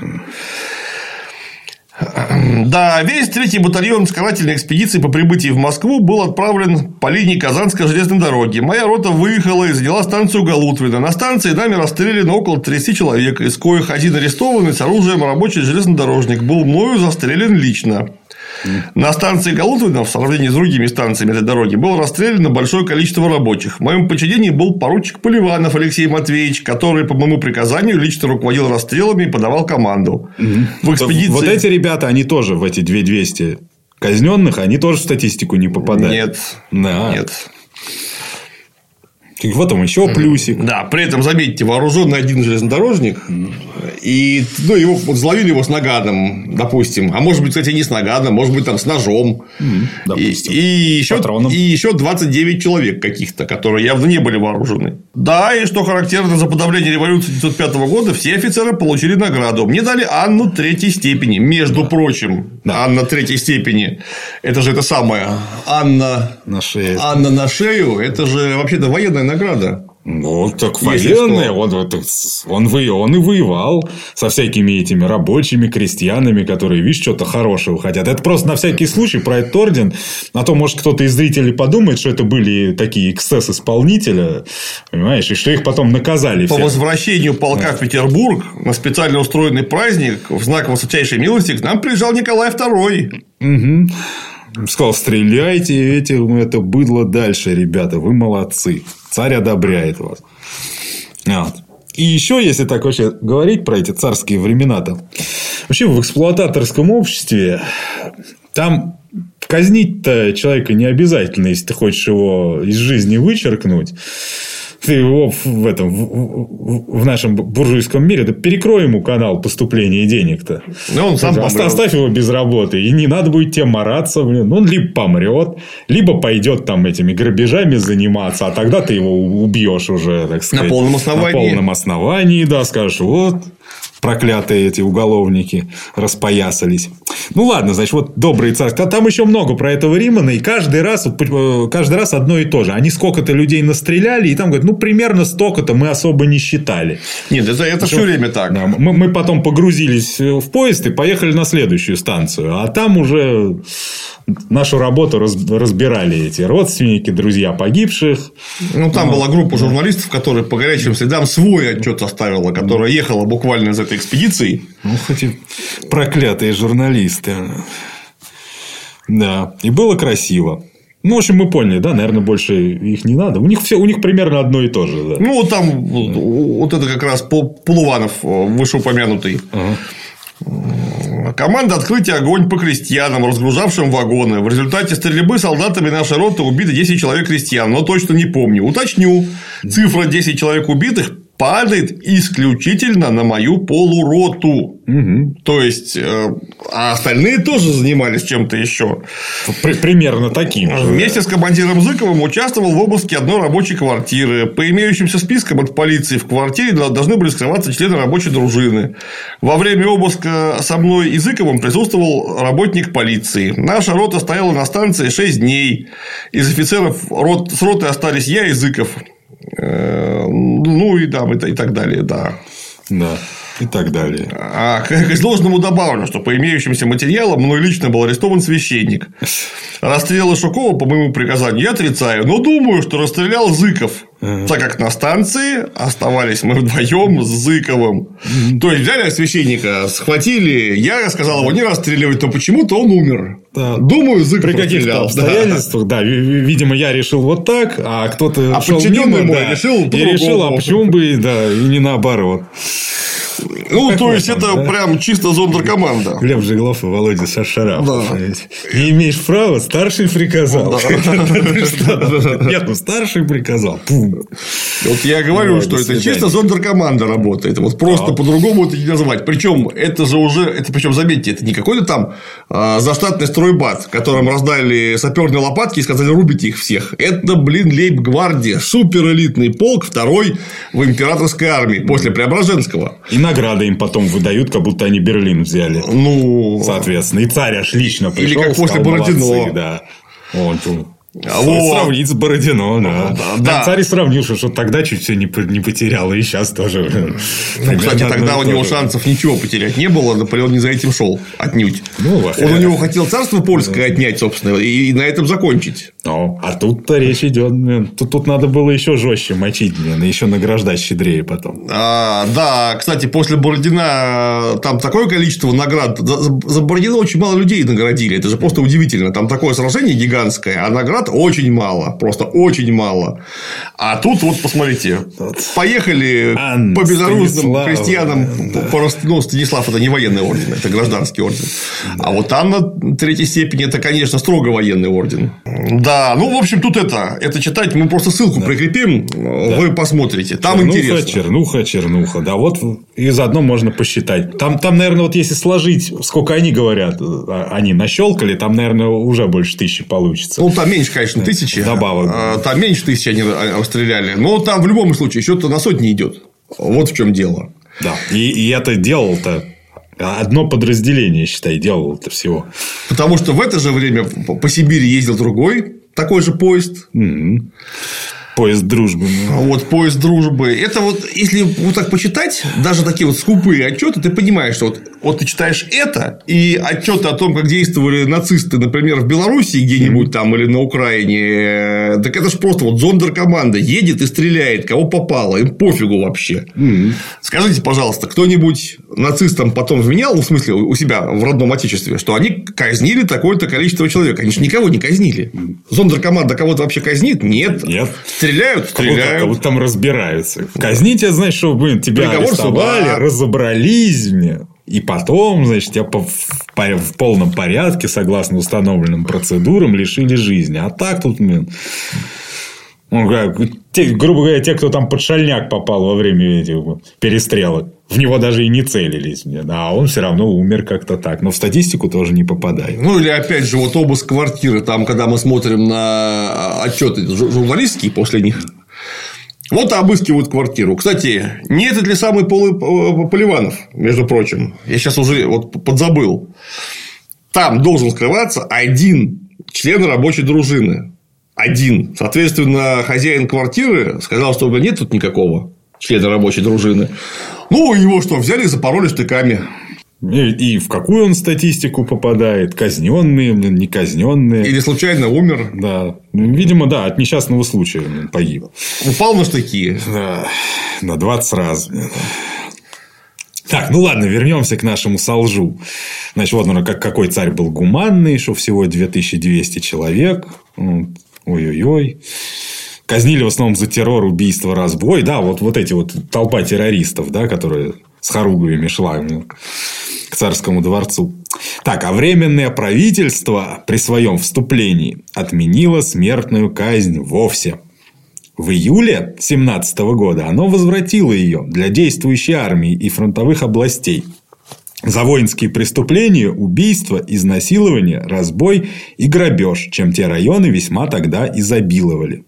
Да, весь третий батальон с карательной экспедиции по прибытии в Москву был отправлен по линии Казанской железной дороги. Моя рота выехала и заняла станцию Галутвино. На станции нами расстреляно около тридцати человек, из коих один арестованный с оружием рабочий железнодорожник был мною застрелен лично. На станции Галутвино, в сравнении с другими станциями этой дороги, было расстреляно большое количество рабочих. В моем подчинении был поручик Поливанов Алексей Матвеевич, который по моему приказанию лично руководил расстрелами и подавал команду. Mm-hmm. В экспедиции... Вот эти ребята, они тоже в эти две тысячи двести казненных, они тоже в статистику не попадают. Нет. Да. Нет. Вот там еще плюсик. Да, при этом, заметьте, вооруженный один железнодорожник, и ну, его взловили его с наганом, допустим. А может быть, кстати, не с наганом, может быть, там с ножом. Допустим. И, и, еще, и еще двадцать девять человек каких-то, которые явно не были вооружены. Да, и что характерно, за подавление революции тысяча девятьсот пятого года все офицеры получили награду. Мне дали Анну третьей степени. Между да. прочим, да. Анна третьей степени. Это же это самое. Анна на шею. Анна на шею. Это же вообще-то военная награда. Ну, так военный, он, он, он, он и воевал со всякими этими рабочими, крестьянами, которые, видишь, что-то хорошего хотят. Это просто на всякий случай про этот орден. А то, может, кто-то из зрителей подумает, что это были такие эксцесс-исполнителя, понимаешь, и что их потом наказали. По всех. Возвращению полка в Петербург на специально устроенный праздник в знак высочайшей милости к нам приезжал Николай второй. Угу. Сказал, стреляйте эти, это быдло дальше, ребята, вы молодцы. Царь одобряет вас. Вот. И еще, если так вообще говорить про эти царские времена-то, вообще в эксплуататорском обществе там казнить-то человека не обязательно, если ты хочешь его из жизни вычеркнуть. Ты его в этом в, в нашем буржуйском мире, да перекрой ему канал поступления денег-то. Ну, он сам помрет. Оставь его без работы. И не надо будет тебе мараться. Блин. Он либо помрет, либо пойдет там этими грабежами заниматься, а тогда ты его убьешь уже, так сказать. На полном основании. На полном основании, да, скажешь, вот. Проклятые эти уголовники распоясались. Ну, ладно, значит, вот добрые царства. Там еще много про этого Римана. И каждый раз, каждый раз одно и то же. Они сколько-то людей настреляли. И там говорят, ну, примерно столько-то мы особо не считали. Нет, это, это все время так. Да, мы, мы потом погрузились в поезд и поехали на следующую станцию. А там уже нашу работу разбирали эти родственники, друзья погибших. Ну, там ну, была группа журналистов, которая по горячим следам свой отчет составила, которая ехала буквально из этой экспедиции. Ну, хоть и проклятые журналисты. Да. И было красиво. Ну, в общем, мы поняли, да, наверное, больше их не надо. У них все, у них примерно одно и то же. Да. Ну, вот там да. вот это как раз Полуванов вышеупомянутый. Ага. Команда открытия огонь по крестьянам, разгружавшим вагоны. В результате стрельбы солдатами нашей роты убиты десять человек крестьян, но точно не помню. Уточню, цифра десять человек убитых падает исключительно на мою полуроту. Угу. То есть, э, а остальные тоже занимались чем-то еще. При- примерно таким же. Вместе с командиром Зыковым участвовал в обыске одной рабочей квартиры. По имеющимся спискам от полиции в квартире должны были скрываться члены рабочей дружины. Во время обыска со мной и Зыковым присутствовал работник полиции. Наша рота стояла на станции шесть дней. Из офицеров рот, с роты остались я и Зыков. Ну, и, да, и так далее, да. Да, и так далее. А к должному добавлю, что по имеющимся материалам мной лично был арестован священник. Расстрел Ишукова по моему приказанию я отрицаю, но думаю, что расстрелял Зыков. Uh-huh. Так как на станции оставались мы вдвоем с Зыковым. Uh-huh. То есть, взяли священника, схватили. Я сказал его не расстреливать, но почему-то он умер. Да. Думаю, Зыков при каких-то обстоятельствах, да. да, видимо, я решил вот так, а кто-то а шел подчиненный мимо, мой да, решил и решил, а почему бы да, и не наоборот. Ну, как то есть, этом, это да? прям чисто зондеркоманда. Глеб Жиглов и Володя Шаршарапов. Да. Не имеешь права, старший приказал. Нет, ну старший приказал. Вот я говорю, что это чисто зондеркоманда работает. Вот просто по-другому это не назвать. Причем это же уже, это причем заметьте, это не какой-то там заштатный стройбат, которым раздали саперные лопатки и сказали рубите их всех. Это, блин, лейб-гвардия, суперэлитный полк, второй в императорской армии после Преображенского. И награды им потом выдают, как будто они Берлин взяли. Ну, соответственно, и царь аж лично пришел. Или как после Бородино. Да. Вот. Вот. Сравнить с Бородино, да. Да, да. Царь сравнил, что тогда чуть все не потерял, и сейчас тоже. Ну, кстати, тогда у него шансов ничего потерять не было, Наполеон не за этим шел отнюдь. Ну, он у него хотел царство польское отнять, собственно, и на этом закончить. Ну, а тут-то речь идет. Тут, тут надо было еще жестче мочить, еще награждать щедрее потом. А, да, кстати, после Бородина там такое количество наград. За, за Бородино очень мало людей наградили. Это же просто удивительно. Там такое сражение гигантское, а наград очень мало. Просто очень мало. А тут вот посмотрите. Поехали Анна, по безоружным крестьянам. Да. По, ну, Станислав это не военный орден, это гражданский орден. Да. А вот Анна третьей степени это, конечно, строго военный орден. Да, ну, в общем, тут это, это читать, мы просто ссылку да. прикрепим, да. вы посмотрите. Там чернуха, интересно. Чернуха, чернуха. Да, вот и заодно можно посчитать. Там, там, наверное, вот если сложить, сколько они говорят, они нащелкали, там, наверное, уже больше тысячи получится. Ну, там меньше, конечно, тысячи. Добавок. Там меньше тысячи они расстреляли. Но там в любом случае счет-то на сотни идет. Вот в чем дело. Да. И, и это делал-то. Одно подразделение, считай, делало это всего. Потому что в это же время по Сибири ездил другой такой же поезд. Mm-hmm. Поезд дружбы. Вот поезд дружбы. Это вот, если вот так почитать, даже такие вот скупые отчеты, ты понимаешь, что вот, вот ты читаешь это, и отчеты о том, как действовали нацисты, например, в Белоруссии где-нибудь там или на Украине, так это же просто вот зондеркоманда едет и стреляет, кого попало, им пофигу вообще. Mm-hmm. Скажите, пожалуйста, кто-нибудь нацистам потом вменял, в смысле, у себя в родном отечестве, что они казнили такое-то количество человек? Они же никого не казнили. Зондеркоманда кого-то вообще казнит? Нет. Нет. Стреляют, стреляют. Как будто там разбираются. Казните, значит, что, блин, тебя приговор арестовали, суда. Разобрались мне. И потом, значит, тебя в полном порядке, согласно установленным процедурам, лишили жизни. А так тут, блин... Он говорит, те, грубо говоря, те, кто там под шальняк попал во время этих перестрелок, в него даже и не целились. А он все равно умер как-то так. Но в статистику тоже не попадает. Ну, или опять же, вот обыск квартиры. Там, когда мы смотрим на отчеты журналистские после них. Вот обыскивают квартиру. Кстати, не этот ли самый Поливанов, между прочим? Я сейчас уже вот подзабыл. Там должен скрываться один член рабочей дружины. Один. Соответственно, хозяин квартиры сказал, что нет тут никакого члена рабочей дружины. Ну, его что, взяли и запороли штыками. И, и в какую он статистику попадает? Казненные, не казненные. Или случайно умер. Да. Видимо, да, от несчастного случая погиб. Упал на штыки. Да. На двадцать раз. Так, ну ладно, вернемся к нашему Солжу. Значит, вот он как какой царь был гуманный, что всего две тысячи двести человек. Ой-ой-ой. Казнили в основном за террор, убийство, разбой. Да, вот, вот эти вот толпа террористов, да, которые с хоругвями шла к царскому дворцу. Так, а Временное правительство при своем вступлении отменило смертную казнь вовсе. В июле семнадцатого года оно возвратило ее для действующей армии и фронтовых областей. За воинские преступления, убийства, изнасилование, разбой и грабеж, чем те районы весьма тогда изобиловали.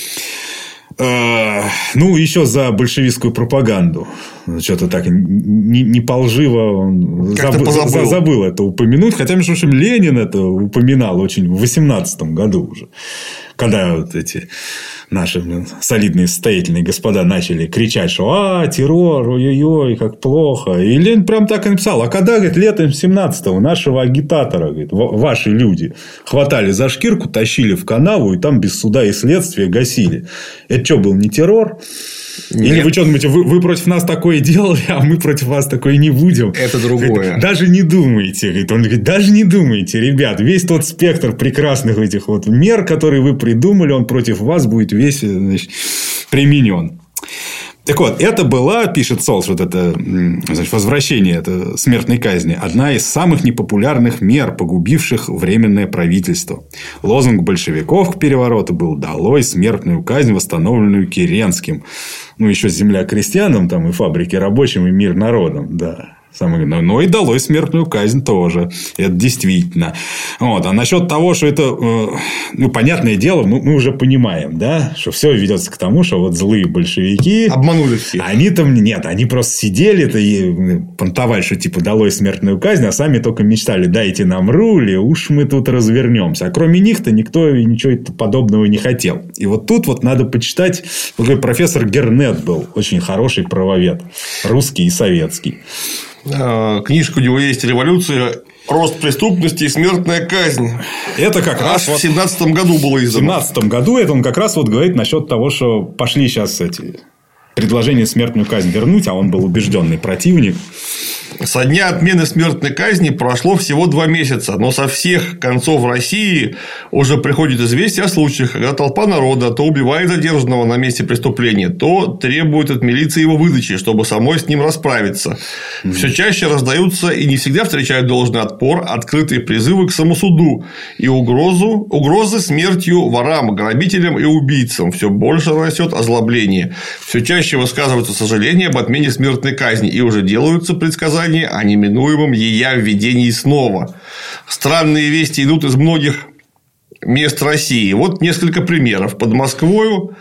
Ну, еще за большевистскую пропаганду. Что-то так не, не полживо заб, забыл. забыл это упомянуть. Хотя, между прочим, Ленин это упоминал очень в восемнадцатом году уже. когда вот эти наши солидные состоятельные господа начали кричать, что а, террор, ой-ой-ой, как плохо. И Ленин прям так и написал. А когда, говорит, летом семнадцатого нашего агитатора, говорит, ваши люди хватали за шкирку, тащили в канаву и там без суда и следствия гасили. Это что, был не террор? Нет. Или вы что думаете, вы, вы против нас такое делали, а мы против вас такое не будем? Это другое. Говорит, даже не думайте. Говорит, он говорит, даже не думайте, ребят. Весь тот спектр прекрасных этих вот мер, которые вы придумали, он против вас будет весь, значит, применен. Так вот, это была, пишет Солш, вот это, значит, возвращение это смертной казни, одна из самых непопулярных мер, погубивших временное правительство. Лозунг большевиков к перевороту был «Долой смертную казнь, восстановленную Керенским». Ну, еще земля крестьянам, там, и фабрики рабочим, и мир народам, да. Самое, но и долой смертную казнь тоже. Это действительно. Вот. А насчет того, что это, ну, понятное дело, мы, мы уже понимаем, да, что все ведется к тому, что вот злые большевики обманули всех. Они там нет, они просто сидели-то и понтовали, что типа долой смертную казнь, а сами только мечтали: дайте нам рули, уж мы тут развернемся. А кроме них-то никто ничего подобного не хотел. И вот тут вот надо почитать. Такой профессор Гернет был очень хороший правовед, русский и советский. Книжка у него есть «Революция. Рост преступности и смертная казнь». Это как раз в семнадцатом году было издано. В семнадцатом году это он как раз вот говорит насчет того, что пошли сейчас эти предложения смертную казнь вернуть, а он был убежденный противник. Со дня отмены смертной казни прошло всего два месяца, но со всех концов России уже приходит известие о случаях, когда толпа народа то убивает задержанного на месте преступления, то требует от милиции его выдачи, чтобы самой с ним расправиться. Mm-hmm. Все чаще раздаются и не всегда встречают должный отпор открытые призывы к самосуду и угрозу, угрозы смертью ворам, грабителям и убийцам. Все больше растет озлобление. Все чаще высказываются сожаления об отмене смертной казни и уже делаются предсказания о неминуемом ея введении снова. Странные вести идут из многих мест России. Вот несколько примеров. Под Москвою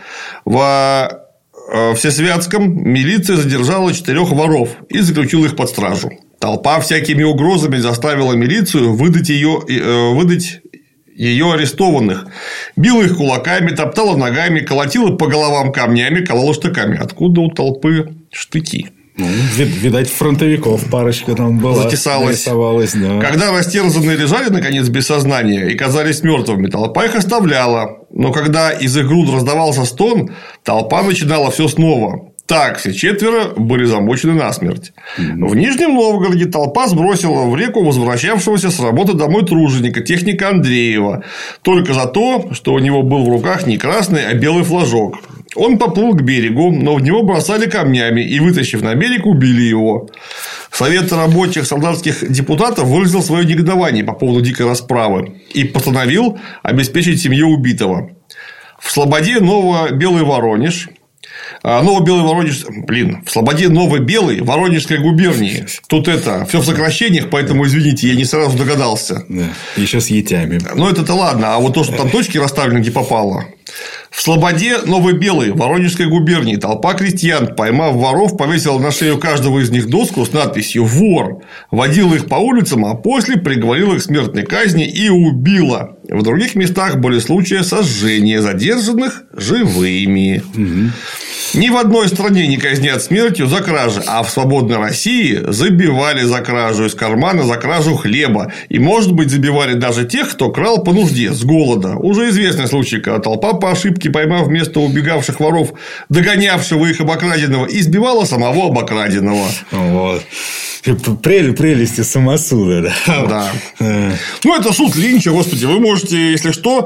во Всесвятском милиция задержала четырех воров и заключила их под стражу. Толпа всякими угрозами заставила милицию выдать ее, выдать ее арестованных. Била их кулаками, топтала ногами, колотила по головам камнями, колола штыками. Откуда у толпы штыки? Ну, видать, фронтовиков парочка там была. Затесалась. Да. Когда растерзанные лежали, наконец, без сознания и казались мертвыми, толпа их оставляла. Но когда из их груд раздавался стон, толпа начинала все снова. Так, все четверо были замочены насмерть. Mm-hmm. В Нижнем Новгороде толпа сбросила в реку возвращавшегося с работы домой труженика, техника Андреева, только за то, что у него был в руках не красный, а белый флажок. Он поплыл к берегу, но в него бросали камнями и, вытащив на берег, убили его. Совет рабочих солдатских депутатов выразил свое негодование по поводу дикой расправы и постановил обеспечить семью убитого. В Слободе Ново-Белый Воронеж. Ново-Белый Воронеж, блин, в Слободе Ново-Белый Воронежской губернии. Тут это все в сокращениях, поэтому, извините, я не сразу догадался. Да, еще с етями. Ну, это-то ладно, а вот то, что там точки расставлены, где попало. В Слободе Ново-Белый Воронежской губернии толпа крестьян, поймав воров, повесила на шею каждого из них доску с надписью «Вор», водила их по улицам, а после приговорила их к смертной казни и убила. В других местах были случаи сожжения задержанных живыми. Угу. Ни в одной стране не казнят смертью за кражи, а в свободной России забивали за кражу из кармана, за кражу хлеба. И, может быть, забивали даже тех, кто крал по нужде, с голода. Уже известный случай, когда толпа по ошибке, поймав вместо убегавших воров догонявшего их обокраденного, избивала самого обокраденного. Вот. Прелесть, прелести самосуда. Да. Да. Ну, это суд Линча, господи. Вы можете, если что,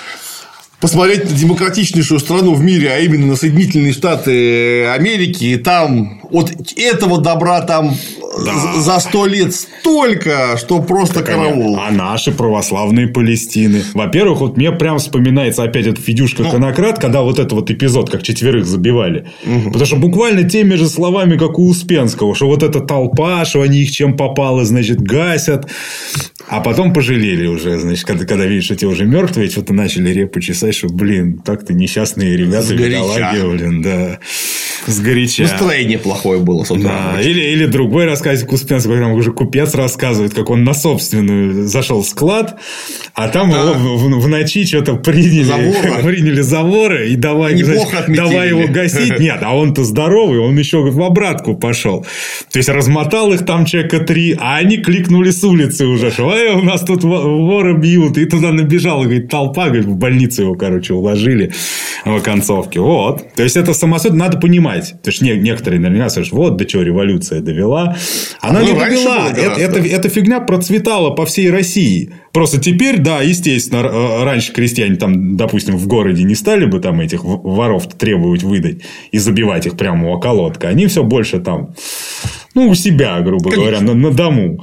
посмотреть на демократичнейшую страну в мире, а именно на Соединенные Штаты Америки, и там от этого добра там да. за сто лет столько, что просто так караул. А наши православные Палестины. Во-первых, вот мне прям вспоминается опять этот Федюшка ну, Конократ, когда вот этот вот эпизод, как четверых забивали. Угу. Потому что буквально теми же словами, как у Успенского, что вот эта толпа, что они их чем попало, значит, гасят. А потом пожалели уже, значит, когда, когда видишь, что те уже мертвые, что-то начали репу чесать. сказать, что, блин, так-то несчастные ребята, бедолаги, блин, да, сгоряча. Настроение плохое было с утра. Да. Или, или другой рассказик Успенского, там уже купец рассказывает, как он на собственную зашел в склад, а там да. его в, в ночи что-то приняли заворы. приняли заворы и давай, значит, давай его гасить. Нет, а он-то здоровый, он еще в обратку пошел. То есть размотал их там человека три, а они кликнули с улицы уже, что эй, у нас тут воры бьют. И туда набежала, говорит, толпа, говорит, в больницу его, короче, уложили в оконцовке. Вот. То есть это самосуд, надо понимать. То есть некоторые наверняка скажут, вот до чего революция довела. Она ну, не довела. Это, это, эта фигня процветала по всей России. Просто теперь, да, естественно, раньше крестьяне там, допустим, в городе не стали бы там этих воров требовать выдать и забивать их прямо у околотка. Они все больше там, ну, у себя, грубо Конечно. говоря, на, на дому.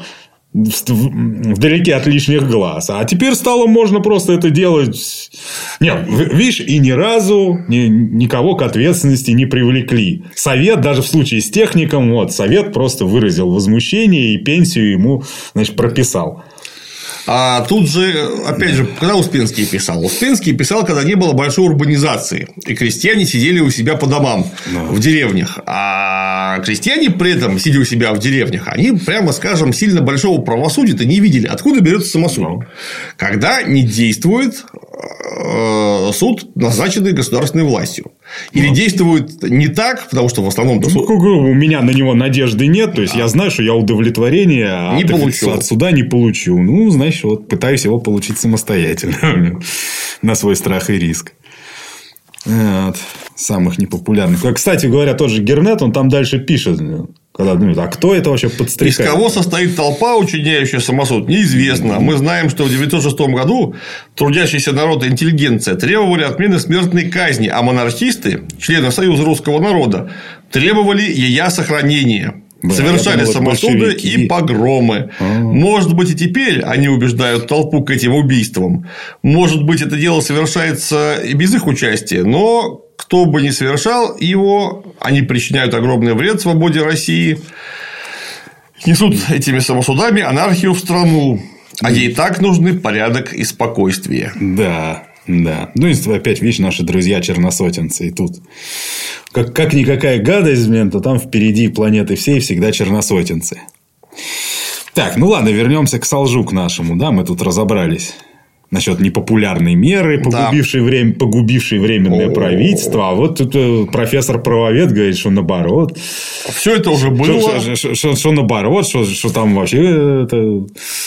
Вдалеке от лишних глаз. А теперь стало можно просто это делать. Нет, видишь, и ни разу ни, никого к ответственности не привлекли. Совет, даже в случае с техником, вот, совет просто выразил возмущение и пенсию ему, значит, прописал. А тут же, опять же, когда Успенский писал? Успенский писал, когда не было большой урбанизации. И крестьяне сидели у себя по домам, да. в деревнях. А крестьяне при этом, сидя у себя в деревнях, они, прямо скажем, сильно большого правосудия-то не видели. Откуда берется самосуд? Да. Когда не действует суд, назначенный государственной властью. Или да. действует не так, потому что в основном... Ну, суд... У меня на него надежды нет. То есть, да. я знаю, что я удовлетворения не от, получу. от суда не получу. Ну, значит, вот пытаюсь его получить самостоятельно. На свой страх и риск. Вот. Самых непопулярных. Кстати говоря, тот же Гернет, он там дальше пишет... Когда думают, а кто это вообще подстрекает? Из кого состоит толпа, учиняющая самосуд, неизвестно. Мы знаем, что в девятьсот шестом году трудящийся народ и интеллигенция требовали отмены смертной казни, а монархисты, члены Союза русского народа, требовали ее сохранения. Да, совершали думал, самосуды и погромы. А-а-а. Может быть, и теперь они убеждают толпу к этим убийствам. Может быть, это дело совершается и без их участия, но кто бы ни совершал его, они причиняют огромный вред свободе России, несут этими самосудами анархию в страну, а ей так нужны порядок и спокойствие. Да. Да. Ну, и опять, видишь, наши друзья черносотенцы. И тут как, как никакая гадость, блин, то там впереди планеты всей всегда черносотенцы. Так, ну ладно, вернемся к Солжу к нашему. Да, мы тут разобрались насчет непопулярной меры, погубившей, да. время, погубившей временное О-о-о. правительство. А вот тут профессор-правовед говорит, что наоборот. Все это уже было. Что, что, что, что, что наоборот, что, что там вообще это...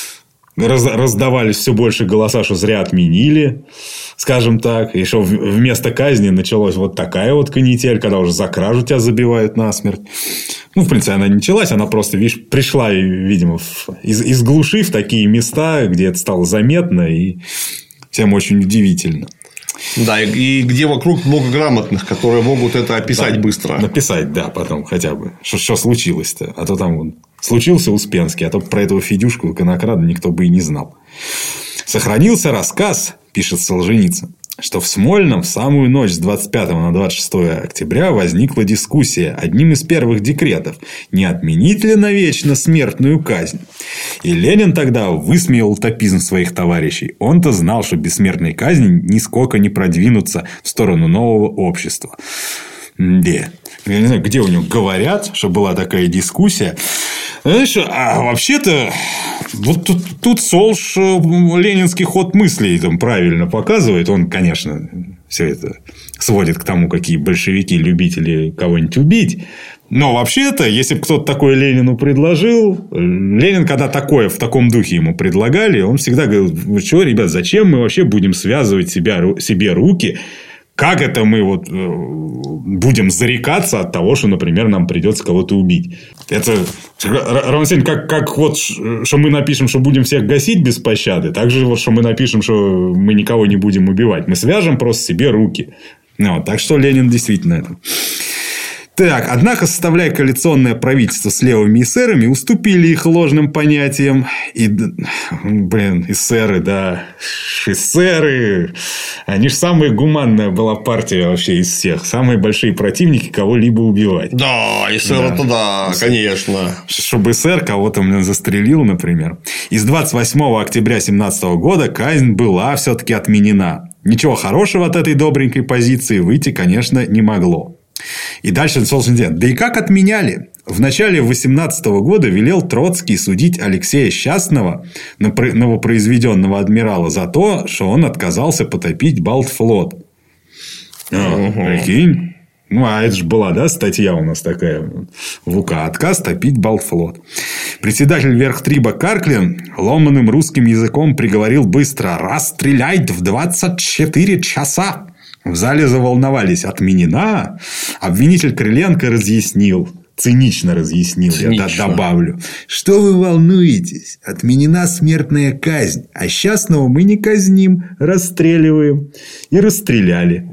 раздавались все больше голоса, что зря отменили, скажем так, и что вместо казни началась вот такая вот канитель, когда уже за кражу тебя забивают насмерть. Ну, в принципе, она не началась, она просто, видишь, пришла, видимо, из, из глуши в такие места, где это стало заметно, и всем очень удивительно. Да, и где вокруг много грамотных, которые могут это описать да, быстро. Написать, да, потом хотя бы. Что, что случилось-то? А то там вон, случился Успенский, а то про этого Федюшку конокрада никто бы и не знал. Сохранился рассказ, пишет Солженицын, что в Смольном в самую ночь с двадцать пятого на двадцать шестое октября возникла дискуссия одним из первых декретов, не отменить ли навечно смертную казнь. И Ленин тогда высмеял утопизм своих товарищей. Он-то знал, что бессмертной казни нисколько не продвинутся в сторону нового общества. Где? Я не знаю, где у него говорят, что была такая дискуссия. Знаешь, а вообще-то вот тут, тут Солж ленинский ход мыслей там правильно показывает. Он, конечно, все это сводит к тому, какие большевики любители кого-нибудь убить. Но вообще-то, если бы кто-то такое Ленину предложил, Ленин, когда такое в таком духе ему предлагали, он всегда говорил: вы что, ребят, зачем мы вообще будем связывать себя, себе руки? Как это мы вот будем зарекаться от того, что, например, нам придется кого-то убить? Это равносильно как, как вот, что мы напишем, что будем всех гасить без пощады, так же, вот, что мы напишем, что мы никого не будем убивать. Мы свяжем просто себе руки. Ну, так что Ленин действительно это... Так, однако, составляя коалиционное правительство с левыми эсерами, уступили их ложным понятиям. И, блин, эсеры, да, эсеры, они же самая гуманная была партия вообще из всех. Самые большие противники кого-либо убивать. Да, эсеры-то да, да, конечно. Чтобы эсер кого-то, блин, застрелил, например. И с двадцать восьмого октября семнадцатого года казнь была все-таки отменена. Ничего хорошего от этой добренькой позиции выйти, конечно, не могло. И дальше Солженицын. Да и как отменяли? В начале восемнадцатого года велел Троцкий судить Алексея Счастного, новопроизведенного адмирала, за то, что он отказался потопить Балтфлот. А, прикинь. Ну, а это же была, да, статья у нас такая в УК. Отказ топить Балтфлот. Председатель Верхтриба Карклин ломаным русским языком приговорил быстро: «Расстреляйте в двадцать четыре часа». В зале заволновались. Отменена? Обвинитель Крыленко разъяснил. Цинично разъяснил, Цинично. я добавлю. Что вы волнуетесь? Отменена смертная казнь. А Счастного мы не казним, расстреливаем. И расстреляли.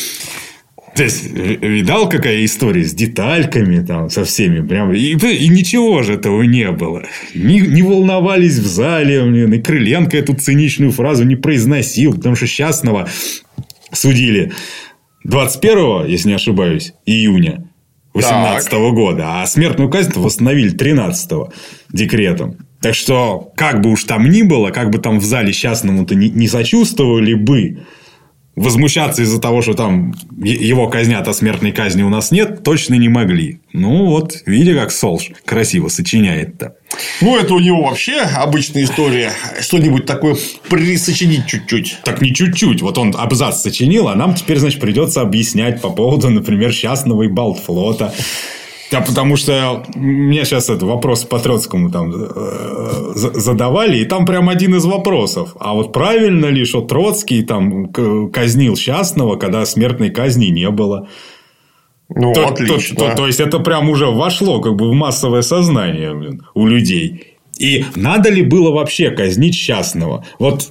То есть, видал, какая история с детальками, там, со всеми. Прям, и, и ничего же этого не было. Не, не волновались в зале. Блин, и Крыленко эту циничную фразу не произносил. Потому что Счастного судили двадцать первого, если не ошибаюсь, июня восемнадцатого года. А смертную казнь восстановили тринадцатого декретом. Так что, как бы уж там ни было, как бы там в зале Счастному-то не, не сочувствовали бы, возмущаться из-за того, что там его казнят, а смертной казни у нас нет, точно не могли. Ну, вот, видите, как Солж красиво сочиняет-то. Ну, это у него вообще обычная история. Что-нибудь такое присочинить чуть-чуть. Так не чуть-чуть. Вот он абзац сочинил, а нам теперь, значит, придется объяснять по поводу, например, Счастного и Балтфлота. Да, потому что мне сейчас это вопрос по Троцкому там задавали, и там прям один из вопросов. А вот правильно ли, что Троцкий там казнил Счастного, когда смертной казни не было? Ну, то, отлично. То, то, то есть, это прям уже вошло как бы в массовое сознание, блин, у людей. И надо ли было вообще казнить Счастного? Вот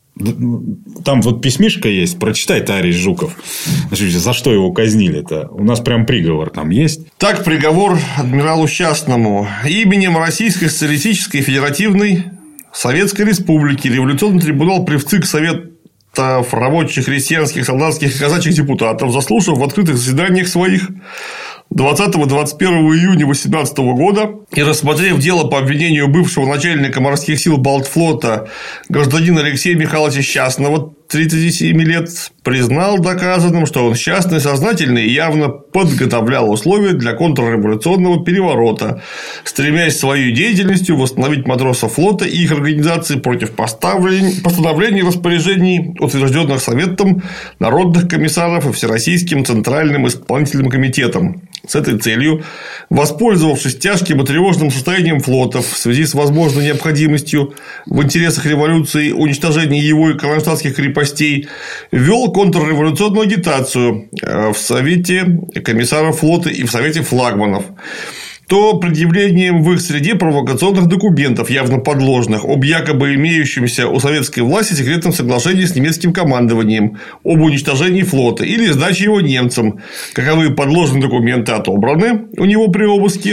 там вот письмишко есть, прочитай, товарищ Жуков. Значит, за что его казнили-то? У нас прям приговор там есть. Так, приговор адмиралу Счастному. Именем Российской Социалистической Федеративной Советской Республики Революционный трибунал при ВЦИК Совет рабочих, крестьянских, солдатских и казачьих депутатов, заслушав в открытых заседаниях своих двадцатого — двадцать первого июня восемнадцатого года и рассмотрев дело по обвинению бывшего начальника морских сил Балтфлота гражданина Алексея Михайловича Счастного, тридцати семи лет, признал доказанным, что он счастный, сознательный и явно подготовлял условия для контрреволюционного переворота, стремясь своей деятельностью восстановить матросов флота и их организации против постановлений и распоряжений, утвержденных Советом народных комиссаров и Всероссийским Центральным исполнительным комитетом. С этой целью, воспользовавшись тяжким и тревожным состоянием флота в связи с возможной необходимостью в интересах революции уничтожения его и кронштадтских крепостей, ввел контрреволюционную агитацию в Совете комиссаров флота и в Совете флагманов, то предъявлением в их среде провокационных документов, явно подложных, об якобы имеющемся у советской власти секретном соглашении с немецким командованием об уничтожении флота или сдаче его немцам, каковы подложные документы отобраны у него при обыске,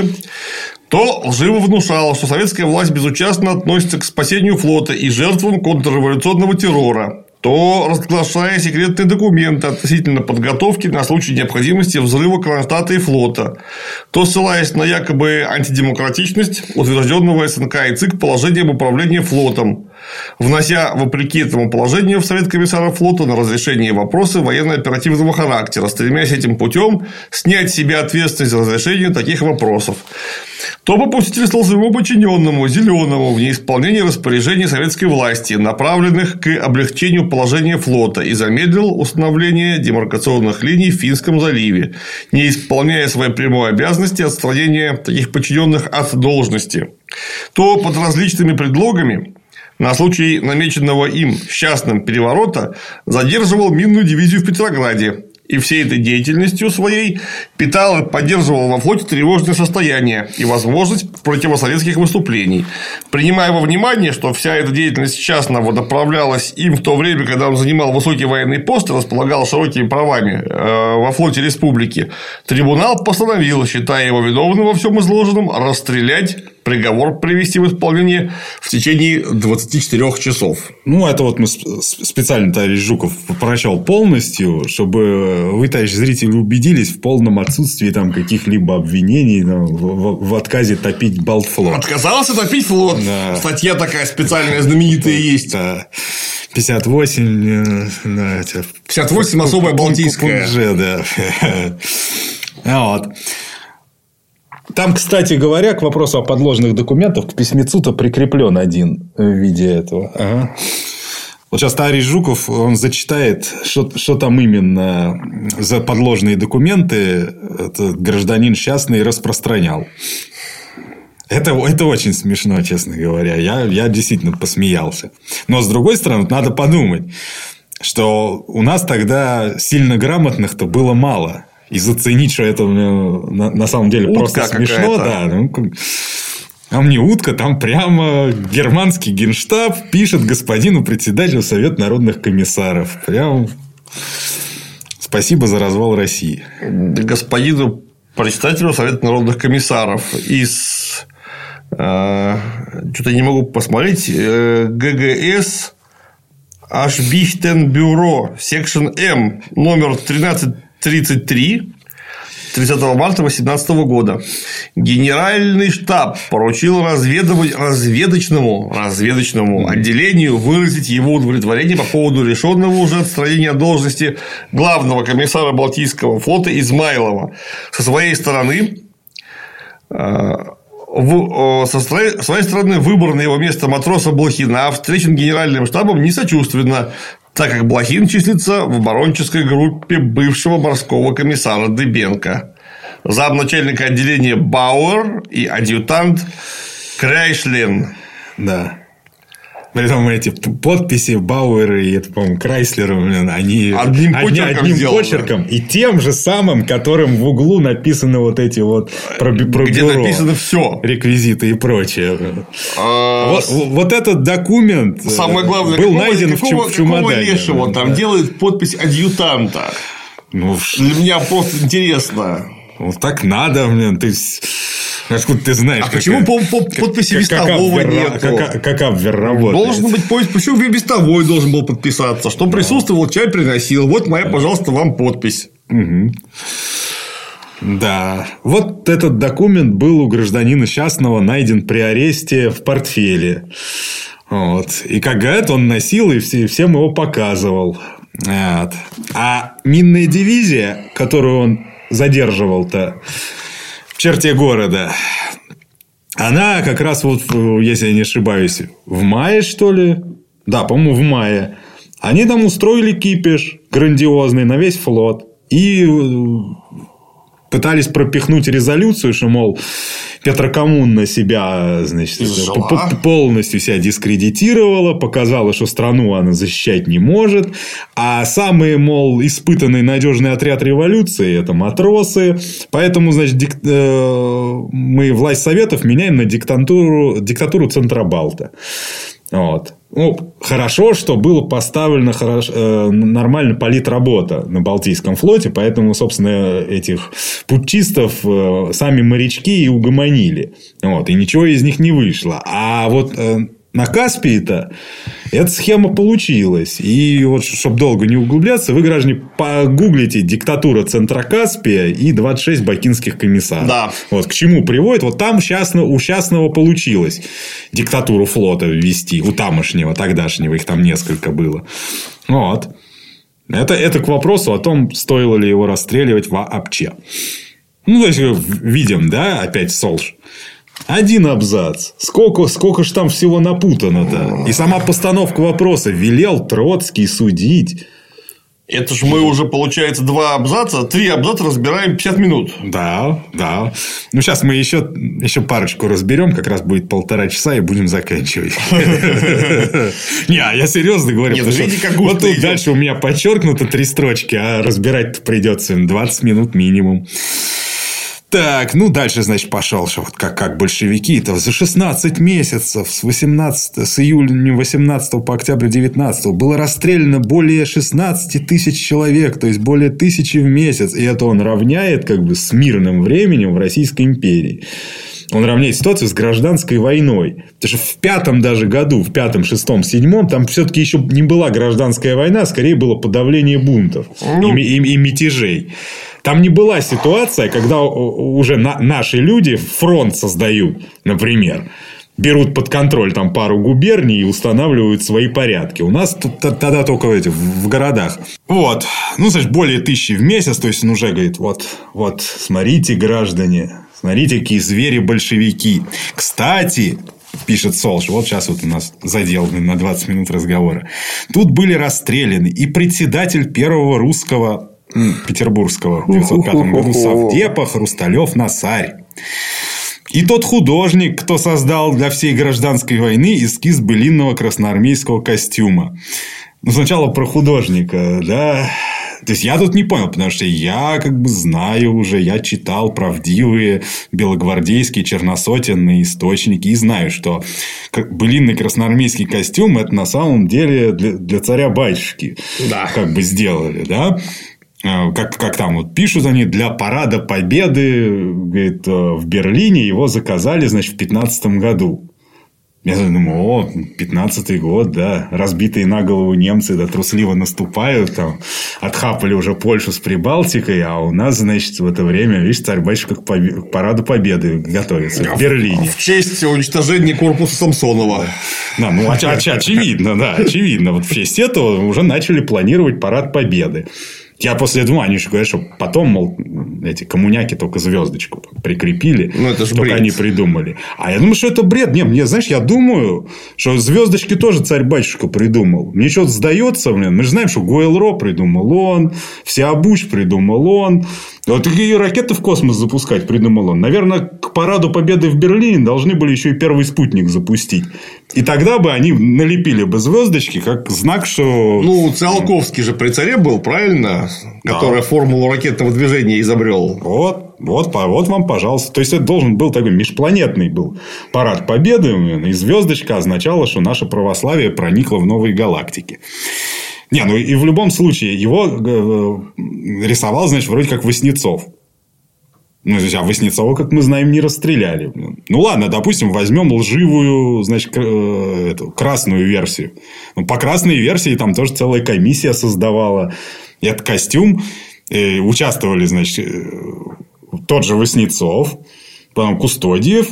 то лживо внушал, что советская власть безучастно относится к спасению флота и жертвам контрреволюционного террора, то разглашая секретные документы относительно подготовки на случай необходимости взрыва Кронштадта и флота, то ссылаясь на якобы антидемократичность утвержденного СНК и ЦИК положения об управлении флотом, внося вопреки этому положению в Совет комиссаров флота на разрешение вопроса военно-оперативного характера, стремясь этим путем снять с себя ответственность за разрешение таких вопросов, то попустительствовал своему подчиненному Зеленому в неисполнении распоряжений советской власти, направленных к облегчению положения флота, и замедлил установление демаркационных линий в Финском заливе, не исполняя свои прямой обязанности отстранения таких подчиненных от должности, то под различными предлогами на случай намеченного им Счастным переворота задерживал минную дивизию в Петрограде и всей этой деятельностью своей питал и поддерживал во флоте тревожное состояние и возможность противосоветских выступлений. Принимая во внимание, что вся эта деятельность Счастного направлялась им в то время, когда он занимал высокий военный пост и располагал широкими правами во флоте республики, трибунал постановил, считая его виновным во всем изложенном, расстрелять приговор привести в исполнение в течение двадцати четырёх часов. Ну, это вот мы специально, товарищ Жуков, прочел полностью, чтобы вы, товарищ зрители, убедились в полном отсутствии там каких-либо обвинений там, в, в отказе топить Балтфлот. Отказался топить флот? Да. Статья такая специальная, знаменитая есть. Да. пятьдесят восемь... Да, пятьдесят восемь особая балтийская. Уже, да. Вот. Там, кстати говоря, к вопросу о подложных документах к письмецу-то прикреплен один в виде этого. Ага. Вот сейчас товарищ Жуков, он зачитает, что, что там именно за подложные документы этот гражданин частный распространял. Это, это очень смешно, честно говоря. Я, я действительно посмеялся. Но, с другой стороны, надо подумать, что у нас тогда сильно грамотных-то было мало. И заценить, что это на, на самом деле утка просто смешно. Да, ну, а мне утка, там прямо германский генштаб пишет господину председателю Совета народных комиссаров. Прям спасибо за развал России. Господину председателю Совета народных комиссаров из... Э, что-то не могу посмотреть. Э, ГГС Ашбихтенбюро, секшн М, номер тринадцать тридцать три, тридцатого марта две тысячи восемнадцатого года. Генеральный штаб поручил разведывать, разведочному, разведочному отделению выразить его удовлетворение по поводу решенного уже отстранения от должности главного комиссара Балтийского флота Измайлова. Со своей стороны, в, со своей стороны выбор на его место матроса Блохина встречен генеральным штабом несочувственно, так как Блохин числится в оборонческой группе бывшего морского комиссара Дыбенко. Замначальника отделения Бауэр и адъютант Крайшлен. Да. Притом эти подписи Бауэра и, это, по-моему, Крайслера, они одним почерком, одним почерком и тем же самым, которым в углу написаны вот эти вот про, про где бюро, написано все, реквизиты и прочее. А... Вот, вот этот документ самое главное, был какого, найден какого, в чемодане. Какого лешего там да. делает подпись адъютанта? Ну, для меня просто интересно. Вот так надо, блин, ты... Откуда ты знаешь, а как, почему по, по подписи как, вестового как нет? Как, как Абвер работает? Должен быть подпись. Почему вестовой должен был подписаться? Что присутствовал, чай приносил. Вот моя, пожалуйста, вам подпись. Угу. Да. Вот этот документ был у гражданина частного найден при аресте в портфеле. Вот. И как говорят, он носил и всем его показывал. Вот. А минная дивизия, которую он задерживал-то в черте города, она как раз вот, если я не ошибаюсь, в мае, что ли? Да, по-моему, в мае. Они там устроили кипиш грандиозный на весь флот. И пытались пропихнуть резолюцию, что, мол, Петрокоммуна себя, значит, полностью себя дискредитировала, показала, что страну она защищать не может, а самый, мол, испытанный надежный отряд революции – это матросы, поэтому, значит, дик... мы власть Советов меняем на диктатуру, диктатуру Центробалта. Вот. Ну, хорошо, что было поставлено хорошо, э, нормально политработа на Балтийском флоте, поэтому, собственно, этих путчистов э, сами морячки и угомонили. Вот, и ничего из них не вышло. А вот э, на Каспии-то эта схема получилась. И вот, чтобы долго не углубляться, вы, граждане, погуглите «Диктатура Центрокаспия» и двадцать шесть бакинских комиссаров. Да. Вот к чему приводит. Вот там частно, у частного получилось диктатуру флота ввести. У тамошнего, тогдашнего. Их там несколько было. Вот. Это, это к вопросу о том, стоило ли его расстреливать вообще. Ну, то есть, видим, да, опять Солж. Один абзац. Сколько, сколько ж там всего напутано-то. И сама постановка вопроса. Велел Троцкий судить. Это ж мы уже, получается, два абзаца, три абзаца разбираем пятьдесят минут. Да, да. Ну, сейчас мы еще, еще парочку разберем. Как раз будет полтора часа и будем заканчивать. Не, я серьезно говорю. Вот тут дальше у меня подчеркнуто три строчки, а разбирать придется двадцать минут минимум. Так, ну, дальше, значит, пошел, что вот как, как большевики-то за шестнадцать месяцев с, восемнадцатого, с июля восемнадцатого по октябрь девятнадцатого было расстреляно более шестнадцать тысяч человек, то есть более тысячи в месяц. И это он равняет как бы с мирным временем в Российской империи. он равняет ситуацию с гражданской войной. Потому что в пятом даже году, в пятом, шестом, седьмом, там все-таки еще не была гражданская война, а скорее было подавление бунтов ну... и, и, и мятежей. Там не была ситуация, когда уже на, наши люди фронт создают, например. Берут под контроль там пару губерний и устанавливают свои порядки. У нас тут, тогда только эти, в городах. Вот. Ну, значит, более тысячи в месяц. То есть, он уже говорит, вот, вот, смотрите, граждане, смотрите, какие звери-большевики. Кстати, пишет Солш, вот сейчас вот у нас задел на двадцать минут разговора. Тут были расстреляны и председатель первого русского, петербургского в девятьсот пятом году совдепа Хрусталев-Насарь. И тот художник, кто создал для всей гражданской войны эскиз былинного красноармейского костюма. Ну, сначала про художника, да. То есть, я тут не понял, потому что я как бы знаю уже, я читал правдивые белогвардейские черносотенные источники и знаю, что былинный красноармейский костюм – это на самом деле для, для царя-батюшки да. как бы сделали, да. Как, как там вот пишут они, для парада Победы, говорит, в Берлине его заказали, значит, в пятнадцатом году. Я думаю, о, пятнадцатый год, да, разбитые на голову немцы, да, трусливо наступают, там, отхапали уже Польшу с Прибалтикой, а у нас, значит, в это время, видишь, царь-батюшка к, побе- к параду Победы готовится в Берлине. В честь уничтожения корпуса Самсонова. Да, ну, оч- оч- очевидно, да, очевидно. Вот в честь этого уже начали планировать парад Победы. Я после этого, они еще говорят, что потом, мол, эти коммуняки только звездочку прикрепили. Ну, это же только бред. Они придумали. А я думаю, что это бред. Не, мне, знаешь, я думаю, что звездочки тоже царь-батюшка придумал. Мне что-то сдается, блин. Мы же знаем, что Гойл-Ро придумал он, Всеобуч придумал он. Вот такие ракеты в космос запускать придумал он. Наверное, к параду Победы в Берлине должны были еще и первый спутник запустить. И тогда бы они налепили бы звездочки как знак, что... Ну, Циолковский же при царе был, правильно? Да. Который формулу ракетного движения изобрел. Вот, вот, вот вам, пожалуйста. То есть, это должен был такой межпланетный был парад Победы. И звездочка означала, что наше православие проникло в новые галактики. Не, ну и в любом случае его рисовал, значит, вроде как Васнецов. Ну, а Васнецова, как мы знаем, не расстреляли. Ну, ладно, допустим, возьмем лживую, значит, эту, красную версию. Ну, по красной версии там тоже целая комиссия создавала этот костюм. И участвовали, значит, тот же Васнецов, потом Кустодиев,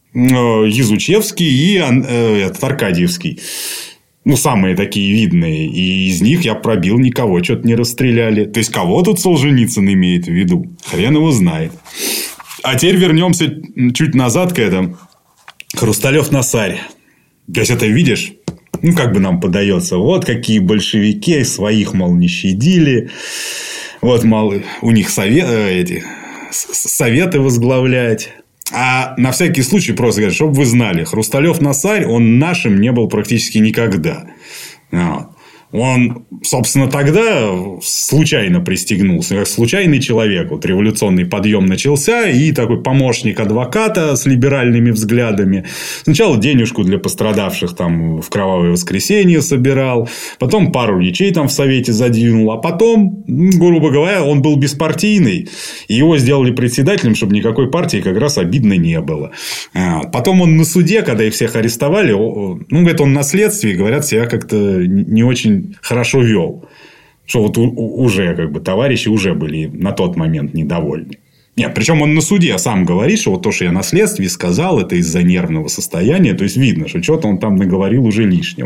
Язучевский и этот, Аркадьевский. Ну, самые такие видные. И из них я пробил, никого что-то не расстреляли. То есть, кого тут Солженицын имеет в виду? Хрен его знает. А теперь вернемся чуть назад к этому. Хрусталев-Насарь. То есть, это видишь? Ну, как бы нам подается. Вот какие большевики своих, мол, не щадили. Вот, мол, у них совет, эти, советы возглавлять. А на всякий случай просто говорят, чтобы вы знали, Хрусталев-Насарь, он нашим не был практически никогда. Вот. Он, собственно, тогда случайно пристегнулся. Как случайный человек. Вот революционный подъем начался. И такой помощник адвоката с либеральными взглядами. Сначала денежку для пострадавших там в кровавое воскресенье собирал. Потом пару ячей там в совете задвинул. А потом, грубо говоря, он был беспартийный. И его сделали председателем, чтобы никакой партии как раз обидно не было. Потом он на суде, когда их всех арестовали, ну, говорит, он на следствии, говорят, себя как-то не очень хорошо вел. Что вот уже как бы товарищи уже были на тот момент недовольны. Нет, причем он на суде сам говорит, что вот то, что я на следствии сказал, это из-за нервного состояния. То есть, видно, что что-то он там наговорил уже лишнего.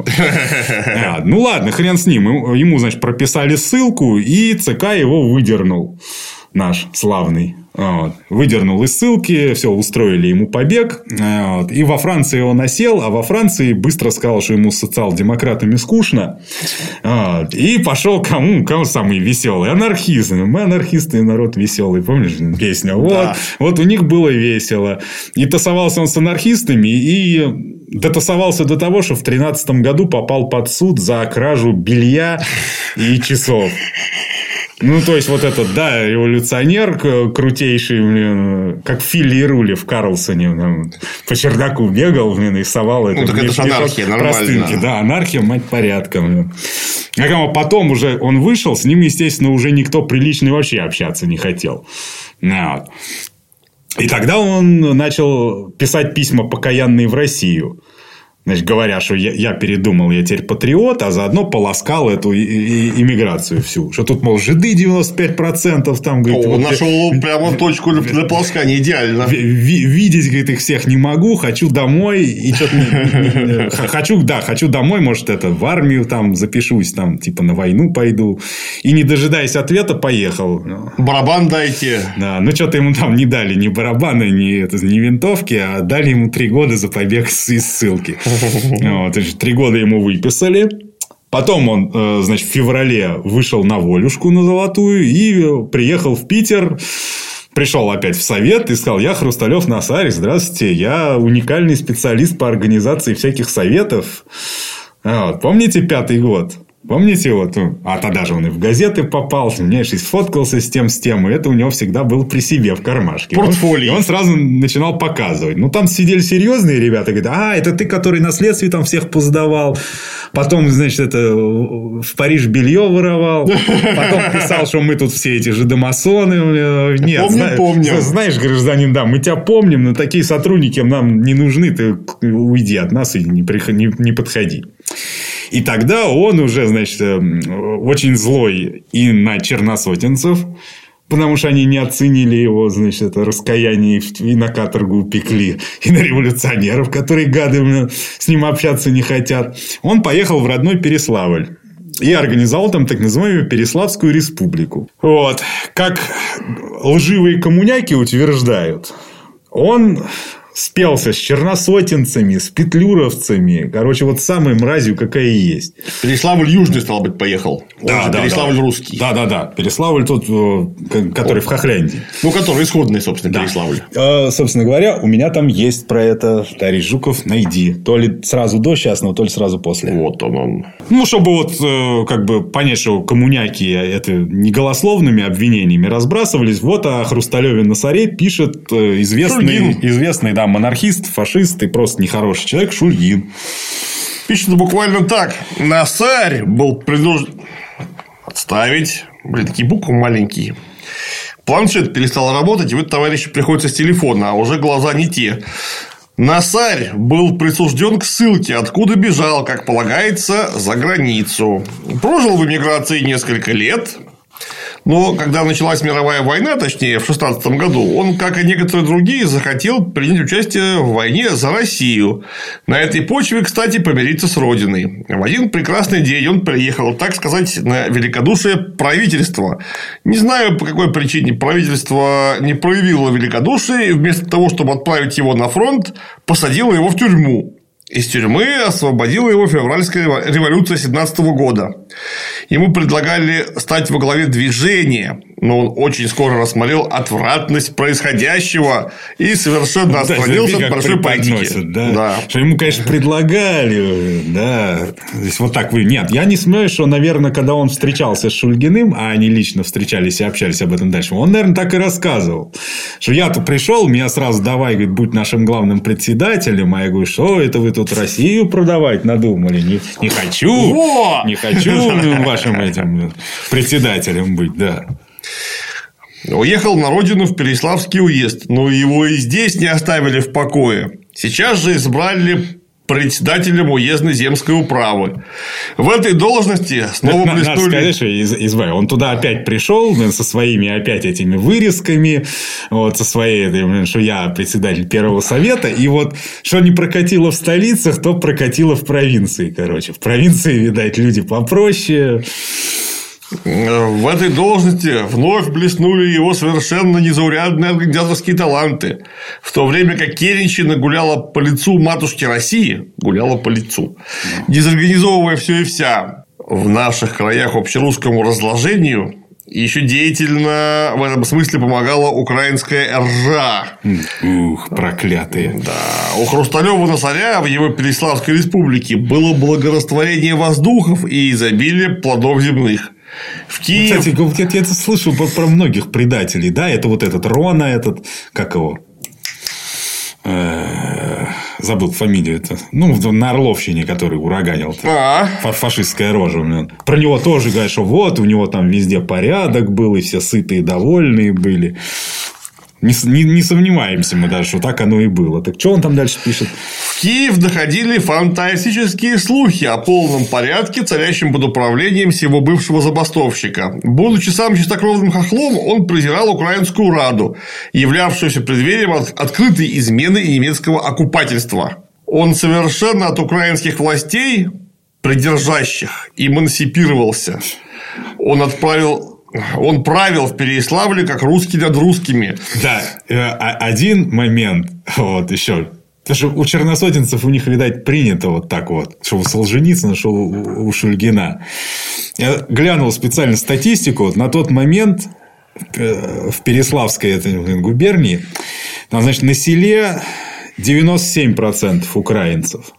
А, ну, ладно, хрен с ним. Ему, значит, прописали ссылку, и ЦК его выдернул. Наш славный. Вот. Выдернул из ссылки, все, устроили ему побег. Вот. И во Франции он осел, а во Франции быстро сказал, что ему с социал-демократами скучно. Вот. И пошел кому? Кому самый веселый? Анархисты. Мы анархисты, народ веселый. Помнишь песню? Вот. Да. Вот у них было весело. И тасовался он с анархистами, и дотасовался до того, что в тринадцатом году попал под суд за кражу белья и часов. Ну, то есть, вот этот, да, революционер крутейший, блин, как Филли Рули в Карлсоне, там, по чердаку бегал, блин, и совал это. Ну, так это же анархия, нормально. Простынки, да, анархия, мать порядка, блин. А потом уже он вышел, с ним, естественно, уже никто приличный вообще общаться не хотел. Вот. И тогда он начал писать письма покаянные в Россию. Значит, говоря, что я, я передумал, я теперь патриот, а заодно полоскал эту и, и, иммиграцию всю. Что тут, мол, жиды девяносто пять процентов. Там, говорит, О, вот, нашел я, прямо точку для полоскания, идеально. Ви, видеть, говорит, их всех не могу, хочу домой. И что-то хочу, да, хочу домой, может, это в армию там запишусь, там, типа, на войну пойду. И, не дожидаясь ответа, поехал. Барабан дайте. Да, ну, что-то ему там не дали ни барабаны, ни, это, ни винтовки, а дали ему три года за побег из ссылки. Вот, три года ему выписали. Потом он, значит, в феврале вышел на волюшку на золотую и приехал в Питер. Пришел опять в совет и сказал: я Хрусталев Насарь, здравствуйте, я уникальный специалист по организации всяких советов. Вот, помните пятый год? Помните, вот, а тогда же он и в газеты попал, понимаешь, и сфоткался с тем, с тем, и это у него всегда было при себе в кармашке. Портфолио. И он сразу начинал показывать. Ну, там сидели серьезные ребята, говорят: а, это ты, который на следствии там всех поздавал. Потом, значит, это в Париж белье воровал. Потом писал, что мы тут все эти жидомасоны. Нет, помню, знаешь, помню. знаешь, гражданин, да, мы тебя помним, но такие сотрудники нам не нужны, ты уйди от нас и не, приходи, не подходи. И тогда он уже, значит, очень злой и на черносотенцев, потому что они не оценили его, значит, это раскаяние, и на каторгу упекли, и на революционеров, которые, гады, с ним общаться не хотят. Он поехал в родной Переславль и организовал там так называемую Переславскую республику. Вот. Как лживые коммуняки утверждают, он спелся с черносотенцами, с петлюровцами. Короче, вот самой мразью, какая и есть. Переславль южный, стало быть, поехал. Да, Он да, Переславль да. русский. Да, да, да. Переславль тот, который О. в Хохляндии. Ну, который исходный, собственно, да. Переславль. А, собственно говоря, у меня там есть про это, товарищ Жуков, найди. То ли сразу до частного, то ли сразу после. Вот он он. Ну, чтобы вот как бы понять, что коммуняки это не голословными обвинениями разбрасывались. Вот о Хрусталеве Насаре пишет известный, известный, да, монархист, фашист и просто нехороший человек Шульгин. Пишет буквально так: Насарь был принужден отставить. Блин, такие буквы маленькие. Планшет перестал работать, и вот товарищу приходится с телефона, а уже глаза не те. Насарь был присужден к ссылке, откуда бежал, как полагается, за границу. Прожил в эмиграции несколько лет. Но когда началась мировая война, точнее, в шестнадцатом году, он, как и некоторые другие, захотел принять участие в войне за Россию. На этой почве, кстати, помириться с родиной. В один прекрасный день он приехал, так сказать, на великодушие правительства. Не знаю, по какой причине правительство не проявило великодушие и вместо того, чтобы отправить его на фронт, посадило его в тюрьму. Из тюрьмы освободила его февральская революция семнадцатого года. Ему предлагали стать во главе движения, но он очень скоро рассмотрел отвратность происходящего и совершенно отстранился от большой политики. Да? Да. Что ему, конечно, предлагали. Да. Здесь вот так вы. Нет, я не сомневаюсь, что, наверное, когда он встречался с Шульгиным, а они лично встречались и общались об этом дальше, он, наверное, так и рассказывал. Что я-то пришел, меня сразу давай, говорит, будь нашим главным председателем. А я говорю, что это вы тут Россию продавать надумали? Не, не хочу. Во! Не хочу вашим этим председателем быть, да. Уехал на родину в Переславский уезд, но его и здесь не оставили в покое. Сейчас же избрали председателем уездной земской управы. В этой должности снова это, блеснули... Надо сказать, что из, из... он туда опять пришел со своими опять этими вырезками, вот, со своей, что я председатель первого совета, и вот что не прокатило в столицах, то прокатило в провинции, короче. В провинции, видать, люди попроще. В этой должности вновь блеснули его совершенно незаурядные организаторские таланты. В то время как Керенщина гуляла по лицу матушки России, гуляла по лицу, дезорганизовывая все и вся, в наших краях общерусскому разложению еще деятельно в этом смысле помогала украинская РЖА. Ух, проклятые. Да. У Хрусталева Насаря в его Переславской республике было благорастворение воздухов и изобилие плодов земных. В Киев... Ну, кстати, я, я это слышал про, про многих предателей. Да, это вот этот Рона, этот, как его, э-э- забыл фамилию. Это. Ну, на Орловщине, который ураганил. Фа- фашистская рожа. Про него тоже говорят, что вот у него там везде порядок был, и все сытые и довольные были. Не, не, не сомневаемся мы даже, что так оно и было. Так что он там дальше пишет? В Киев доходили фантастические слухи о полном порядке, царящем под управлением всего бывшего забастовщика. Будучи сам чистокровным хохлом, он презирал Украинскую Раду, являвшуюся преддверием открытой измены и немецкого оккупательства. Он совершенно от украинских властей, придержащих, эмансипировался. Он отправил... Он правил в Переяславле как русский над русскими. Да, один момент, вот еще. Потому что у черносотенцев у них, видать, принято вот так вот. Что у Солженицына, что у Шульгина. Я глянул специально статистику. Вот на тот момент в Переславской этой губернии там, значит, на селе девяносто семь процентов украинцев.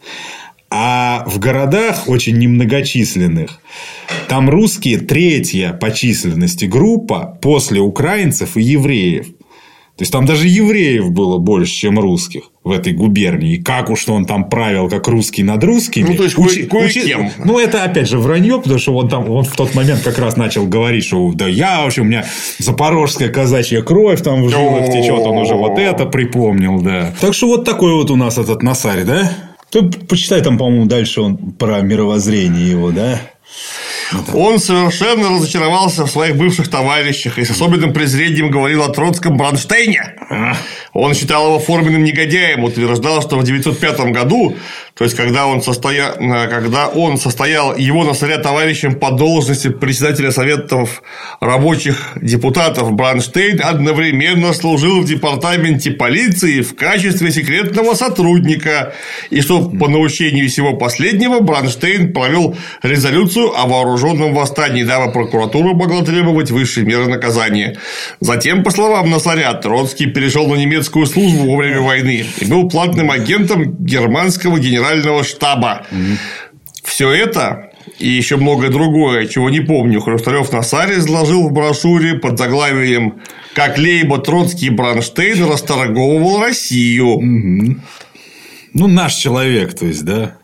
А в городах очень немногочисленных там русские третья по численности группа после украинцев и евреев. То есть там даже евреев было больше, чем русских в этой губернии. И как уж он там правил, как русский над русскими. Ну, то есть, Учи... кое-кем. Ну, это опять же вранье, потому что он там он в тот момент как раз начал говорить, что да я вообще, у меня запорожская казачья кровь там в жилах течет, он уже вот это припомнил, да. Так что вот такой вот у нас этот Насарь, да? Ты почитай там, по-моему, дальше он про мировоззрение его, да? Он совершенно разочаровался в своих бывших товарищах и с особенным презрением говорил о Троцком Бронштейне. Он считал его форменным негодяем, утверждал, что в девятьсот пятом году, то есть когда он, состоя... когда он состоял его Насаря товарищем по должности председателя советов рабочих депутатов, Бронштейн одновременно служил в департаменте полиции в качестве секретного сотрудника, и что по наущению всего последнего Бронштейн провел резолюцию о вооруженном восстании, дабы прокуратура могла требовать высшей меры наказания. Затем, по словам Насаря, Троцкий перешел на немецкую службу во время войны и был платным агентом германского генерального штаба. Mm-hmm. Все это и еще многое другое, чего не помню, Хрусталев-Насарь изложил в брошюре под заглавием «Как Лейба, Троцкий и Бронштейн расторговывал Россию». Mm-hmm. Ну, наш человек, то есть, да?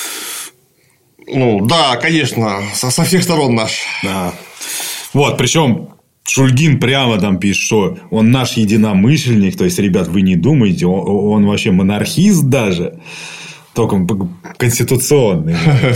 Ну, да, конечно, со, со всех сторон наш. Да. Вот, причем Шульгин прямо там пишет, что он наш единомышленник. То есть, ребят, вы не думаете, он, он вообще монархист даже. Только конституционный.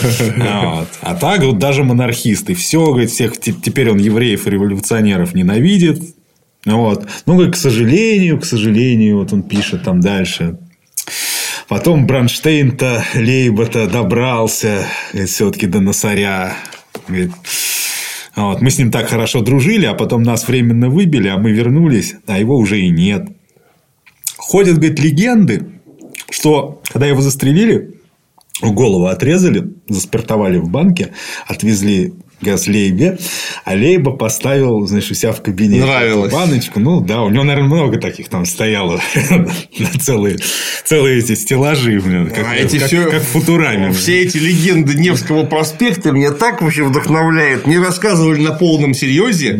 А так вот даже монархисты. Все, говорит, всех теперь он евреев и революционеров ненавидит. Вот. Ну, говорит, к сожалению, к сожалению, вот он пишет там дальше. Потом Бронштейн-то, Лейба-то добрался все-таки до Насаря. Говорит, вот, мы с ним так хорошо дружили, а потом нас временно выбили, а мы вернулись, а его уже и нет. Ходят, говорит, легенды, что когда его застрелили, голову отрезали, заспиртовали в банке, отвезли к Лейбе, а Лейба поставил, значит, у себя в кабинете Нравилось. баночку. Ну, да, у него, наверное, много таких там стояло. целые, целые эти стеллажи, как, а эти как, все, как в Футураме. Все эти легенды Невского проспекта меня так вообще вдохновляют. Мне рассказывали на полном серьезе,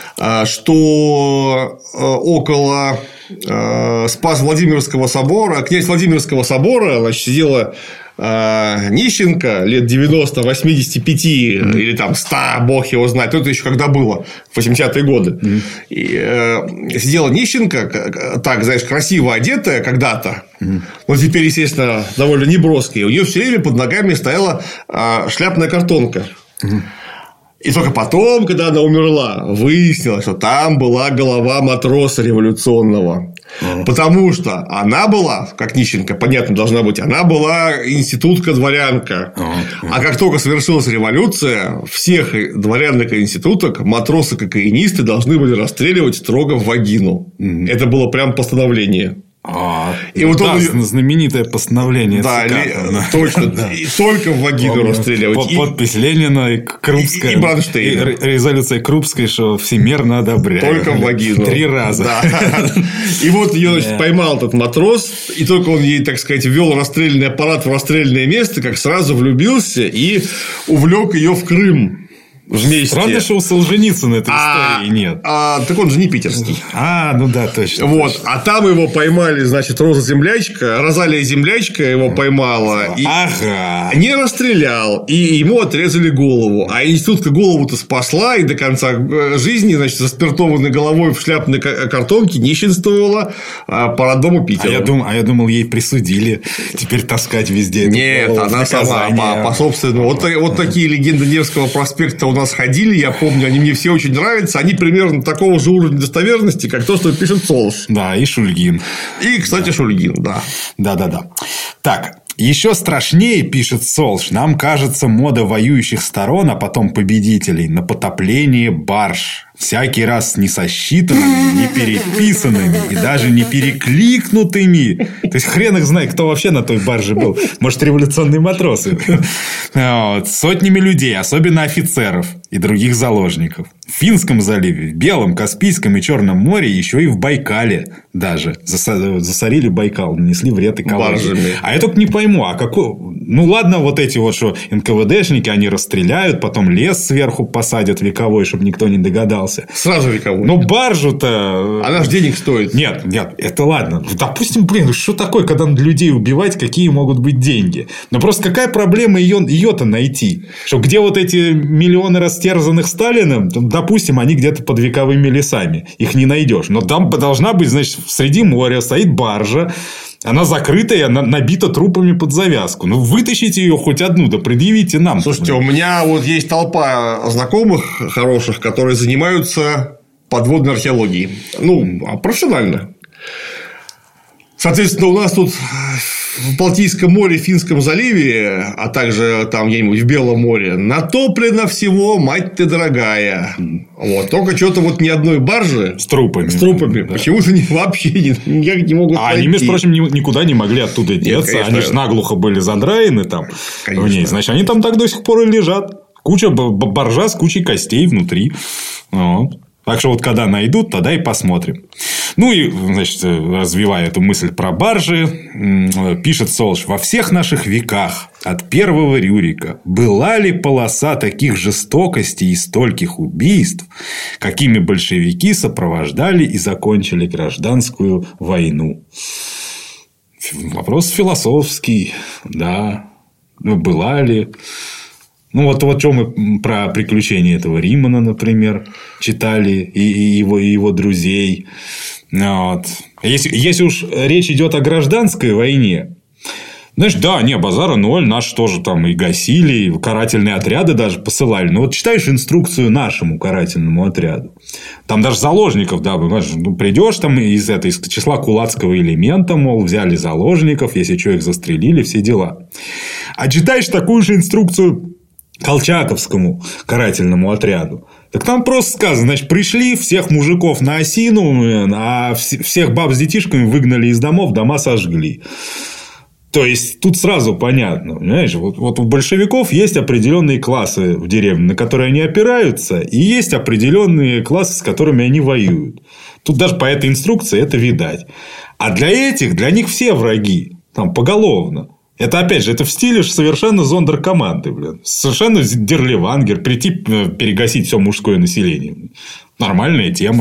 что около Спас-Владимирского собора, князь Владимирского собора, значит, сидела нищенка лет девяносто, восемьдесят пять mm-hmm. или там сто, бог его знает, это еще когда было, в восьмидесятые годы. Mm-hmm. И, э, сидела нищенка, так, знаешь, красиво одетая когда-то, mm-hmm. но теперь, естественно, довольно неброская. У нее все время под ногами стояла э, шляпная картонка. Mm-hmm. И только потом, когда она умерла, выяснилось, что там была голова матроса революционного. Mm. Потому что она была, как нищенка, понятно, должна быть, она была институтка-дворянка. Mm. А как только совершилась революция, всех дворянок и институток матросы-кокаинисты должны были расстреливать строго в вагину. Mm. Это было прям постановление. А, и вот да, он... знаменитое постановление. Да, ли... точно. Да. И только в вагину расстреливать. Подпись Ленина и Крупская. И, и Бронштейна. И резолюция Крупской, что всемерно одобряют. Только в вагину. Три раза. Да. И вот ее, значит, поймал этот матрос, и только он ей, так сказать, ввел расстрельный аппарат в расстрельное место, как сразу влюбился и увлек ее в Крым. вместе. Странно, что у Солженицына этой а, истории нет. А, так он же не питерский. А, ну да, точно. Вот. Точно. А там его поймали, значит, Роза Землячка, Розалия Землячка его поймала. И ага. не расстрелял. И ему отрезали голову. А институтка голову-то спасла. И до конца жизни, значит, заспиртованной головой в шляпной картонке нищенствовала по родному Питеру. А я, дум, а я думал, ей присудили теперь таскать везде. Нет, она сама по, по собственному. Вот, вот такие легенды Невского проспекта у нас ходили, я помню, они мне все очень нравятся. Они примерно такого же уровня достоверности, как то, что пишет Солж. Да, и Шульгин. И, кстати, Шульгин, да. Да-да-да. Так, еще страшнее, пишет Солж, нам кажется мода воюющих сторон, а потом победителей на потопление барж. Всякий раз с несосчитанными, не переписанными и даже не перекликнутыми. То есть, хрен их знает, кто вообще на той барже был. Может, революционные матросы. Вот. Сотнями людей, особенно офицеров и других заложников. В Финском заливе, в Белом, Каспийском и Черном море, еще и в Байкале даже. Засорили Байкал, нанесли вред экологии. А я только не пойму, а какой... Ну, ладно, вот эти вот, что эн ка вэ дэшники, они расстреляют, потом лес сверху посадят вековой, чтобы никто не догадался. Сразу вековой. Ну, баржу-то... Она же денег стоит. Нет, нет, это ладно. Допустим, блин, что такое, когда надо людей убивать, какие могут быть деньги? Но просто какая проблема ее, ее-то найти? Что где вот эти миллионы растерзанных Сталиным, допустим, они где-то под вековыми лесами. Их не найдешь. Но там должна быть, значит, среди моря стоит баржа. Она закрытая, она набита трупами под завязку. Ну, вытащите ее хоть одну, да предъявите нам. Слушайте, у меня вот есть толпа знакомых хороших, которые занимаются подводной археологией. Ну, профессионально. Соответственно, у нас тут в Балтийском море, Финском заливе, а также там где-нибудь в Белом море натоплено всего, мать ты дорогая. Вот. Только что-то вот ни одной баржи с трупами. С трупами. Да. Почему-то они вообще никак не могут А пройти. они, между прочим, никуда не могли оттуда деться. Нет, конечно, они же наглухо были задраены там в ней. Значит, они там так до сих пор и лежат. Куча баржа с кучей костей внутри. Вот. Так что вот когда найдут, тогда и посмотрим. Ну и, значит, развивая эту мысль про баржи, пишет Солж: во всех наших веках от первого Рюрика была ли полоса таких жестокостей и стольких убийств, какими большевики сопровождали и закончили гражданскую войну? Вопрос философский, да. Ну, была ли... Ну, вот, вот что мы про приключения этого Римана, например, читали, и, и, его, и его друзей. Вот. Если, если уж речь идет о гражданской войне, знаешь, да, не, базара ноль, наши тоже там и гасили, и карательные отряды даже посылали. Но вот читаешь инструкцию нашему карательному отряду, там даже заложников, да, понимаешь, ну, придешь там из, этой, из числа кулацкого элемента, мол, взяли заложников, если что, их застрелили, все дела. А читаешь такую же инструкцию колчаковскому карательному отряду, так там просто сказано, значит, пришли, всех мужиков на осину, а всех баб с детишками выгнали из домов, дома сожгли. То есть, тут сразу понятно, понимаешь, вот, вот у большевиков есть определенные классы в деревне, на которые они опираются, и есть определенные классы, с которыми они воюют. Тут даже по этой инструкции это видать. А для этих, для них все враги, там, поголовно. Это, опять же, это в стиле совершенно зондеркоманды, блин. Совершенно Дерливангер. Прийти перегасить все мужское население. Нормальная тема.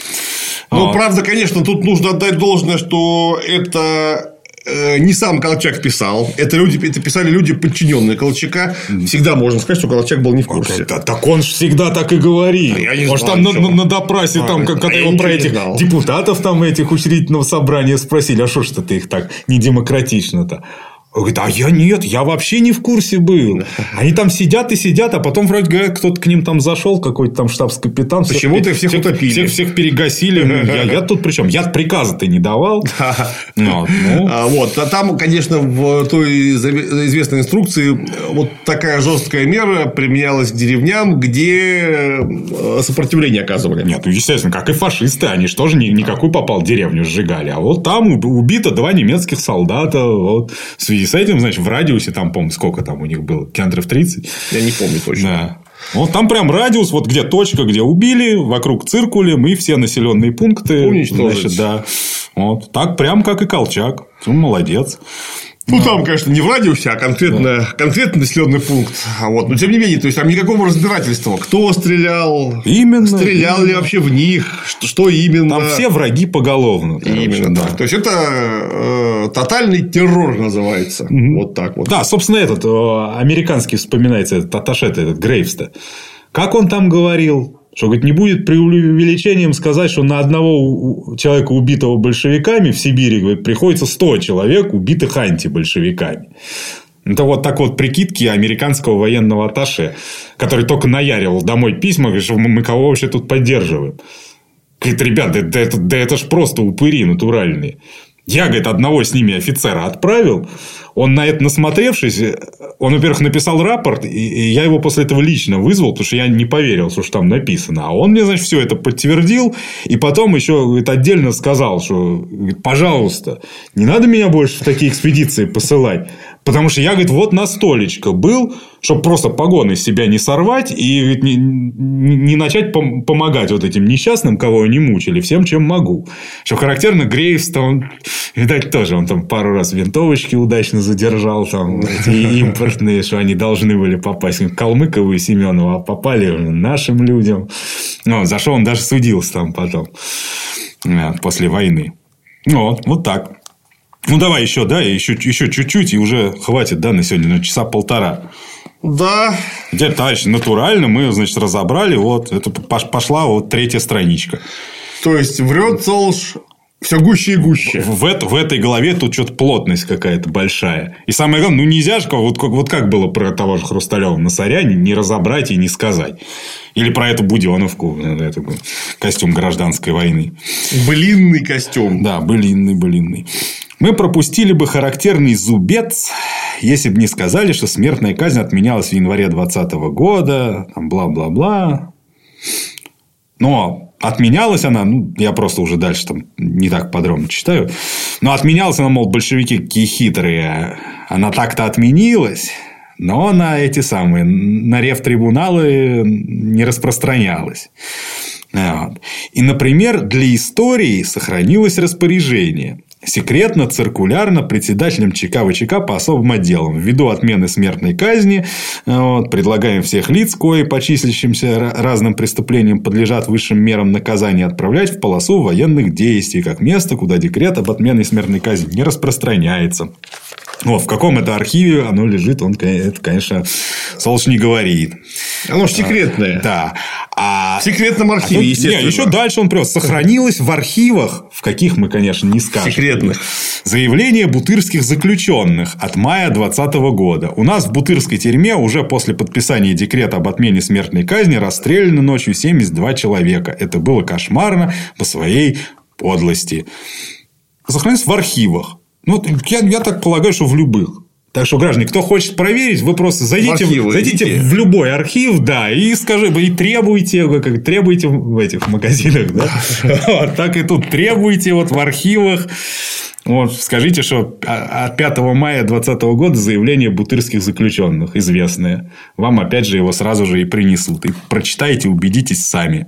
Ну, а. Правда, конечно, тут нужно отдать должное, что это э, не сам Колчак писал. Это, люди, это писали люди, подчиненные Колчака. Всегда можно сказать, что Колчак был не в курсе. А, так он же всегда так и говорил. А Может, знаю, там на, на, на допросе, а, там, когда а его про этих депутатов там, этих учредительного собрания спросили, а что ж ты их так недемократично-то? Он говорит, а я нет, я вообще не в курсе был. Они там сидят и сидят, а потом вроде говорят, кто-то к ним там зашел, какой-то там штабс-капитан. Почему-то всех, всех утопили. Всех, всех перегасили. Я, я тут при чем? Я приказа-то не давал. Вот, ну. а, вот. А там, конечно, в той известной инструкции вот такая жесткая мера применялась к деревням, где сопротивление оказывали. Нет, ну, естественно, как и фашисты, они же тоже никакую попал деревню сжигали. А вот там убито два немецких солдата. Вот. В связи с этим, значит, в радиусе, там, помню, сколько там у них было, километров тридцать. Я не помню точно. Да. Вот там прям радиус, вот где точка, где убили, вокруг циркулем, и все населенные пункты. Уничтожить. Значит, да. Вот. Так прям как и Колчак. Ну, молодец. Ну, но... там, конечно, не в радиусе, а конкретно, да. конкретно населенный пункт. Вот. Но, тем не менее, то есть, там никакого разбирательства. Кто стрелял? Именно. Стрелял именно. ли вообще в них? Что, что именно? Там все враги поголовно. Короче, именно, да. так. То есть, это э, тотальный террор называется. Mm-hmm. Вот так вот. Да, собственно, этот э, американский вспоминается, этот Атташе, этот Грейвс-то. Как он там говорил? Что, говорит, не будет преувеличением сказать, что на одного человека, убитого большевиками в Сибири, говорит, приходится сто человек, убитых антибольшевиками. Это вот так вот прикидки американского военного атташе, который только наяривал домой письма, говорит, что мы кого вообще тут поддерживаем. Говорит, ребят, да, да, это, да это ж просто упыри натуральные. Я, говорит, одного с ними офицера отправил. Он на это насмотревшись, он, во-первых, написал рапорт, и я его после этого лично вызвал, потому что я не поверил, что там написано. А он мне, значит, все это подтвердил, и потом еще, говорит, отдельно сказал, что, говорит, пожалуйста, не надо меня больше в такие экспедиции посылать. Потому что я, говорит, вот на столечко был, чтобы просто погоны с себя не сорвать и, говорит, не, не начать пом- помогать вот этим несчастным, кого они мучили, всем, чем могу. Что характерно, Грейвс-то он, видать, тоже он там пару раз винтовочки удачно задержал, там эти импортные, что они должны были попасть к Калмыкову и Семенову, а попали нашим людям. Ну, за что он даже судился там потом после войны. Вот, вот так. Ну, давай еще, да, еще, еще чуть-чуть, и уже хватит, да, на сегодня, на часа полтора. Да. Теперь, товарищи, натурально мы, значит, разобрали, вот, это пошла вот третья страничка. То есть, врет Солш все гуще и гуще. В, в, в этой голове тут что-то плотность какая-то большая. И самое главное, ну, нельзя же, вот, вот как было про того же Хрусталева на Саряне, не разобрать и не сказать. Или про эту Буденовку, это костюм гражданской войны. Блинный костюм. Да, блинный, блинный. Мы пропустили бы характерный зубец, если бы не сказали, что смертная казнь отменялась в январе двадцатого года, там бла-бла-бла. Но отменялась она, ну, я просто уже дальше там не так подробно читаю, но отменялась она, мол, большевики какие хитрые. Она так-то отменилась, но на эти самые, на ревтрибуналы не распространялась. Вот. И, например, для истории сохранилось распоряжение. Секретно, циркулярно председателем ЧК ВЧК по особым отделам. Ввиду отмены смертной казни, вот, предлагаем всех лиц, кои по числящимся разным преступлениям подлежат высшим мерам наказания, отправлять в полосу военных действий, как место, куда декрет об отмене смертной казни не распространяется. Вот, в каком это архиве оно лежит, он, это, конечно, Солш не говорит. Оно же секретное. А, да. А... В секретном архиве, а тут, естественно. Не, еще дальше он просто сохранилось в архивах, в каких мы, конечно, не скажем. Секретных. Заявление бутырских заключенных от мая двадцатого года. У нас в бутырской тюрьме уже после подписания декрета об отмене смертной казни расстреляны ночью семьдесят два человека. Это было кошмарно по своей подлости. Сохранилось в архивах. Ну, я, я так полагаю, что в любых. Так что, граждане, кто хочет проверить, вы просто зайдите, в, зайдите в любой архив, да, и скажи, и требуйте, как требуйте в этих магазинах, да. Вот так и тут требуйте вот в архивах. Вот, скажите, что от пятого мая двадцатого года заявление бутырских заключенных известное. Вам опять же его сразу же и принесут. И прочитайте, убедитесь сами.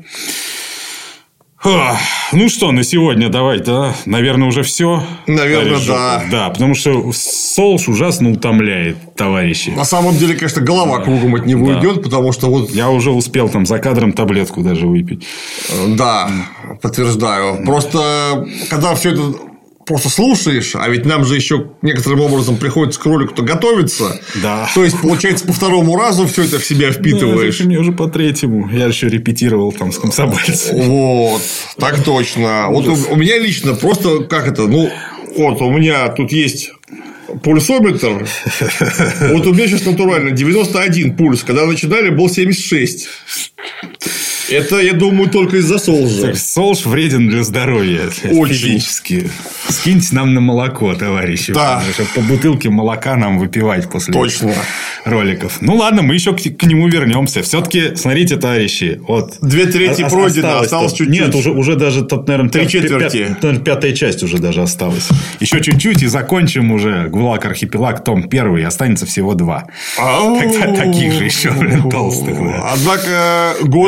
Ну что, на сегодня давайте, да? Наверное, уже все. Наверное, да. Да, потому что Солш ужасно утомляет, товарищи. На самом деле, конечно, голова да. кругом от него да. идет, потому что вот. Я уже успел там за кадром таблетку даже выпить. Да, подтверждаю. Просто когда все это просто слушаешь, а ведь нам же еще некоторым образом приходится к ролику-то готовиться. Да. То есть, получается, по второму разу все это в себя впитываешь. Да, мне уже по третьему. Я еще репетировал там с комсомольцами. Вот, так точно. Вот у, у меня лично просто как это, ну, вот у меня тут есть пульсометр. Вот у меня сейчас натурально девяносто один пульс. Когда начинали, был семьдесят шесть. Это, я думаю, только из-за Солжа. Солж вреден для здоровья. Очень. Физически. Скиньте нам на молоко, товарищи. Да. Чтобы по бутылке молока нам выпивать после Точно. роликов. Ну, ладно, мы еще к, к нему вернемся. Все-таки, смотрите, товарищи. Вот, Две трети о- пройдено, осталось чуть-чуть. Нет, уже, уже даже, тут, наверное, Три пят, четверти. Пят, пятая часть уже даже осталась. Еще чуть-чуть и закончим уже ГУЛАГ Архипелаг, том первый. И останется всего два. Таких же еще, блин, толстых. Однако Готмана не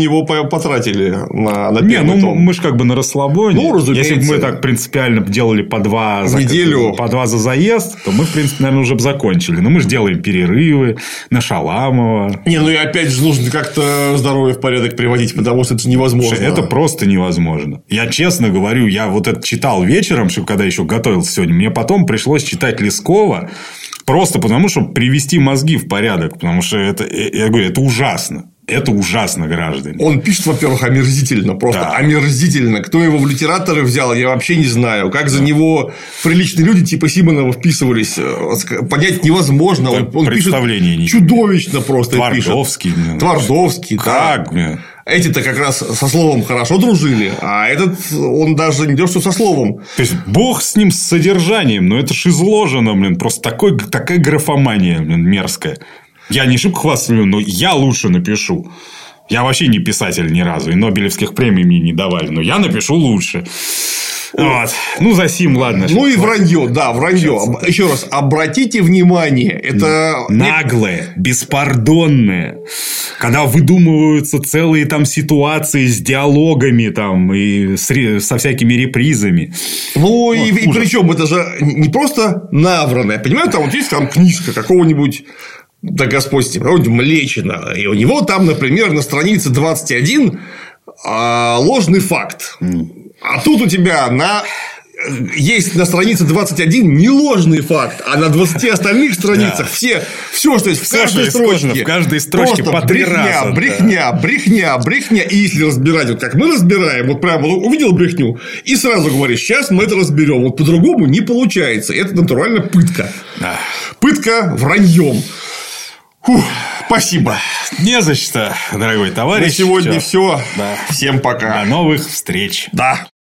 его потратили на, на Не, ну том. мы же как бы на расслабоне. Ну, разумеется. Если бы мы так принципиально делали по два в за неделю, по два за заезд, то мы, в принципе, наверное, уже бы закончили. Но мы же делаем перерывы на Шаламова. Не, ну и опять же нужно как-то здоровье в порядок приводить, потому что это невозможно. Слушай, это просто невозможно. Я честно говорю, я вот это читал вечером, когда еще готовился сегодня. Мне потом пришлось читать Лескова. Просто потому, чтобы привести мозги в порядок. Потому что это, я говорю, это ужасно. Это ужасно, граждане. Он пишет, во-первых, омерзительно. Просто да. омерзительно. Кто его в литераторы взял, я вообще не знаю. Как за да. него приличные люди типа Симонова вписывались, понять невозможно. Он, он пишет чудовищно просто. Твардовский. Пишет. Твардовский. Как? Да. Эти-то как раз со словом хорошо дружили, а этот, он даже не то, что со словом. То есть, бог с ним, с содержанием, но это ж изложено, блин, просто такой, такая графомания, блин, мерзкая. Я не шибко хвастаю, но я лучше напишу. Я вообще не писатель ни разу, и Нобелевских премий мне не давали, но я напишу лучше. Вот. Ну, за сим, ладно. Ну, и вранье, да, вранье. Сейчас. Еще раз, обратите внимание, это... Наглое, беспардонное. Когда выдумываются целые там ситуации с диалогами там и с, со всякими репризами. Ну, вот, и, и причем это же не просто навранное. Понимаете, там вот есть там книжка какого-нибудь... Да Господь с ним, какого-нибудь Млечина. И у него там, например, на странице двадцать один а, ложный факт. А тут у тебя на... есть на странице двадцать один не ложный факт, а на двадцати остальных страницах да. все, все, что есть в все, каждой строчке. В каждой строчке по три брехня, раза. Брехня, да. брехня, брехня. И если разбирать, вот как мы разбираем, вот прямо вот увидел брехню, и сразу говоришь, сейчас мы это разберем. Вот по-другому не получается. Это натурально пытка. Да. Пытка враньем. Фух, спасибо. Не за что, дорогой товарищ. На сегодня все. Да. Всем пока. До новых встреч. Да.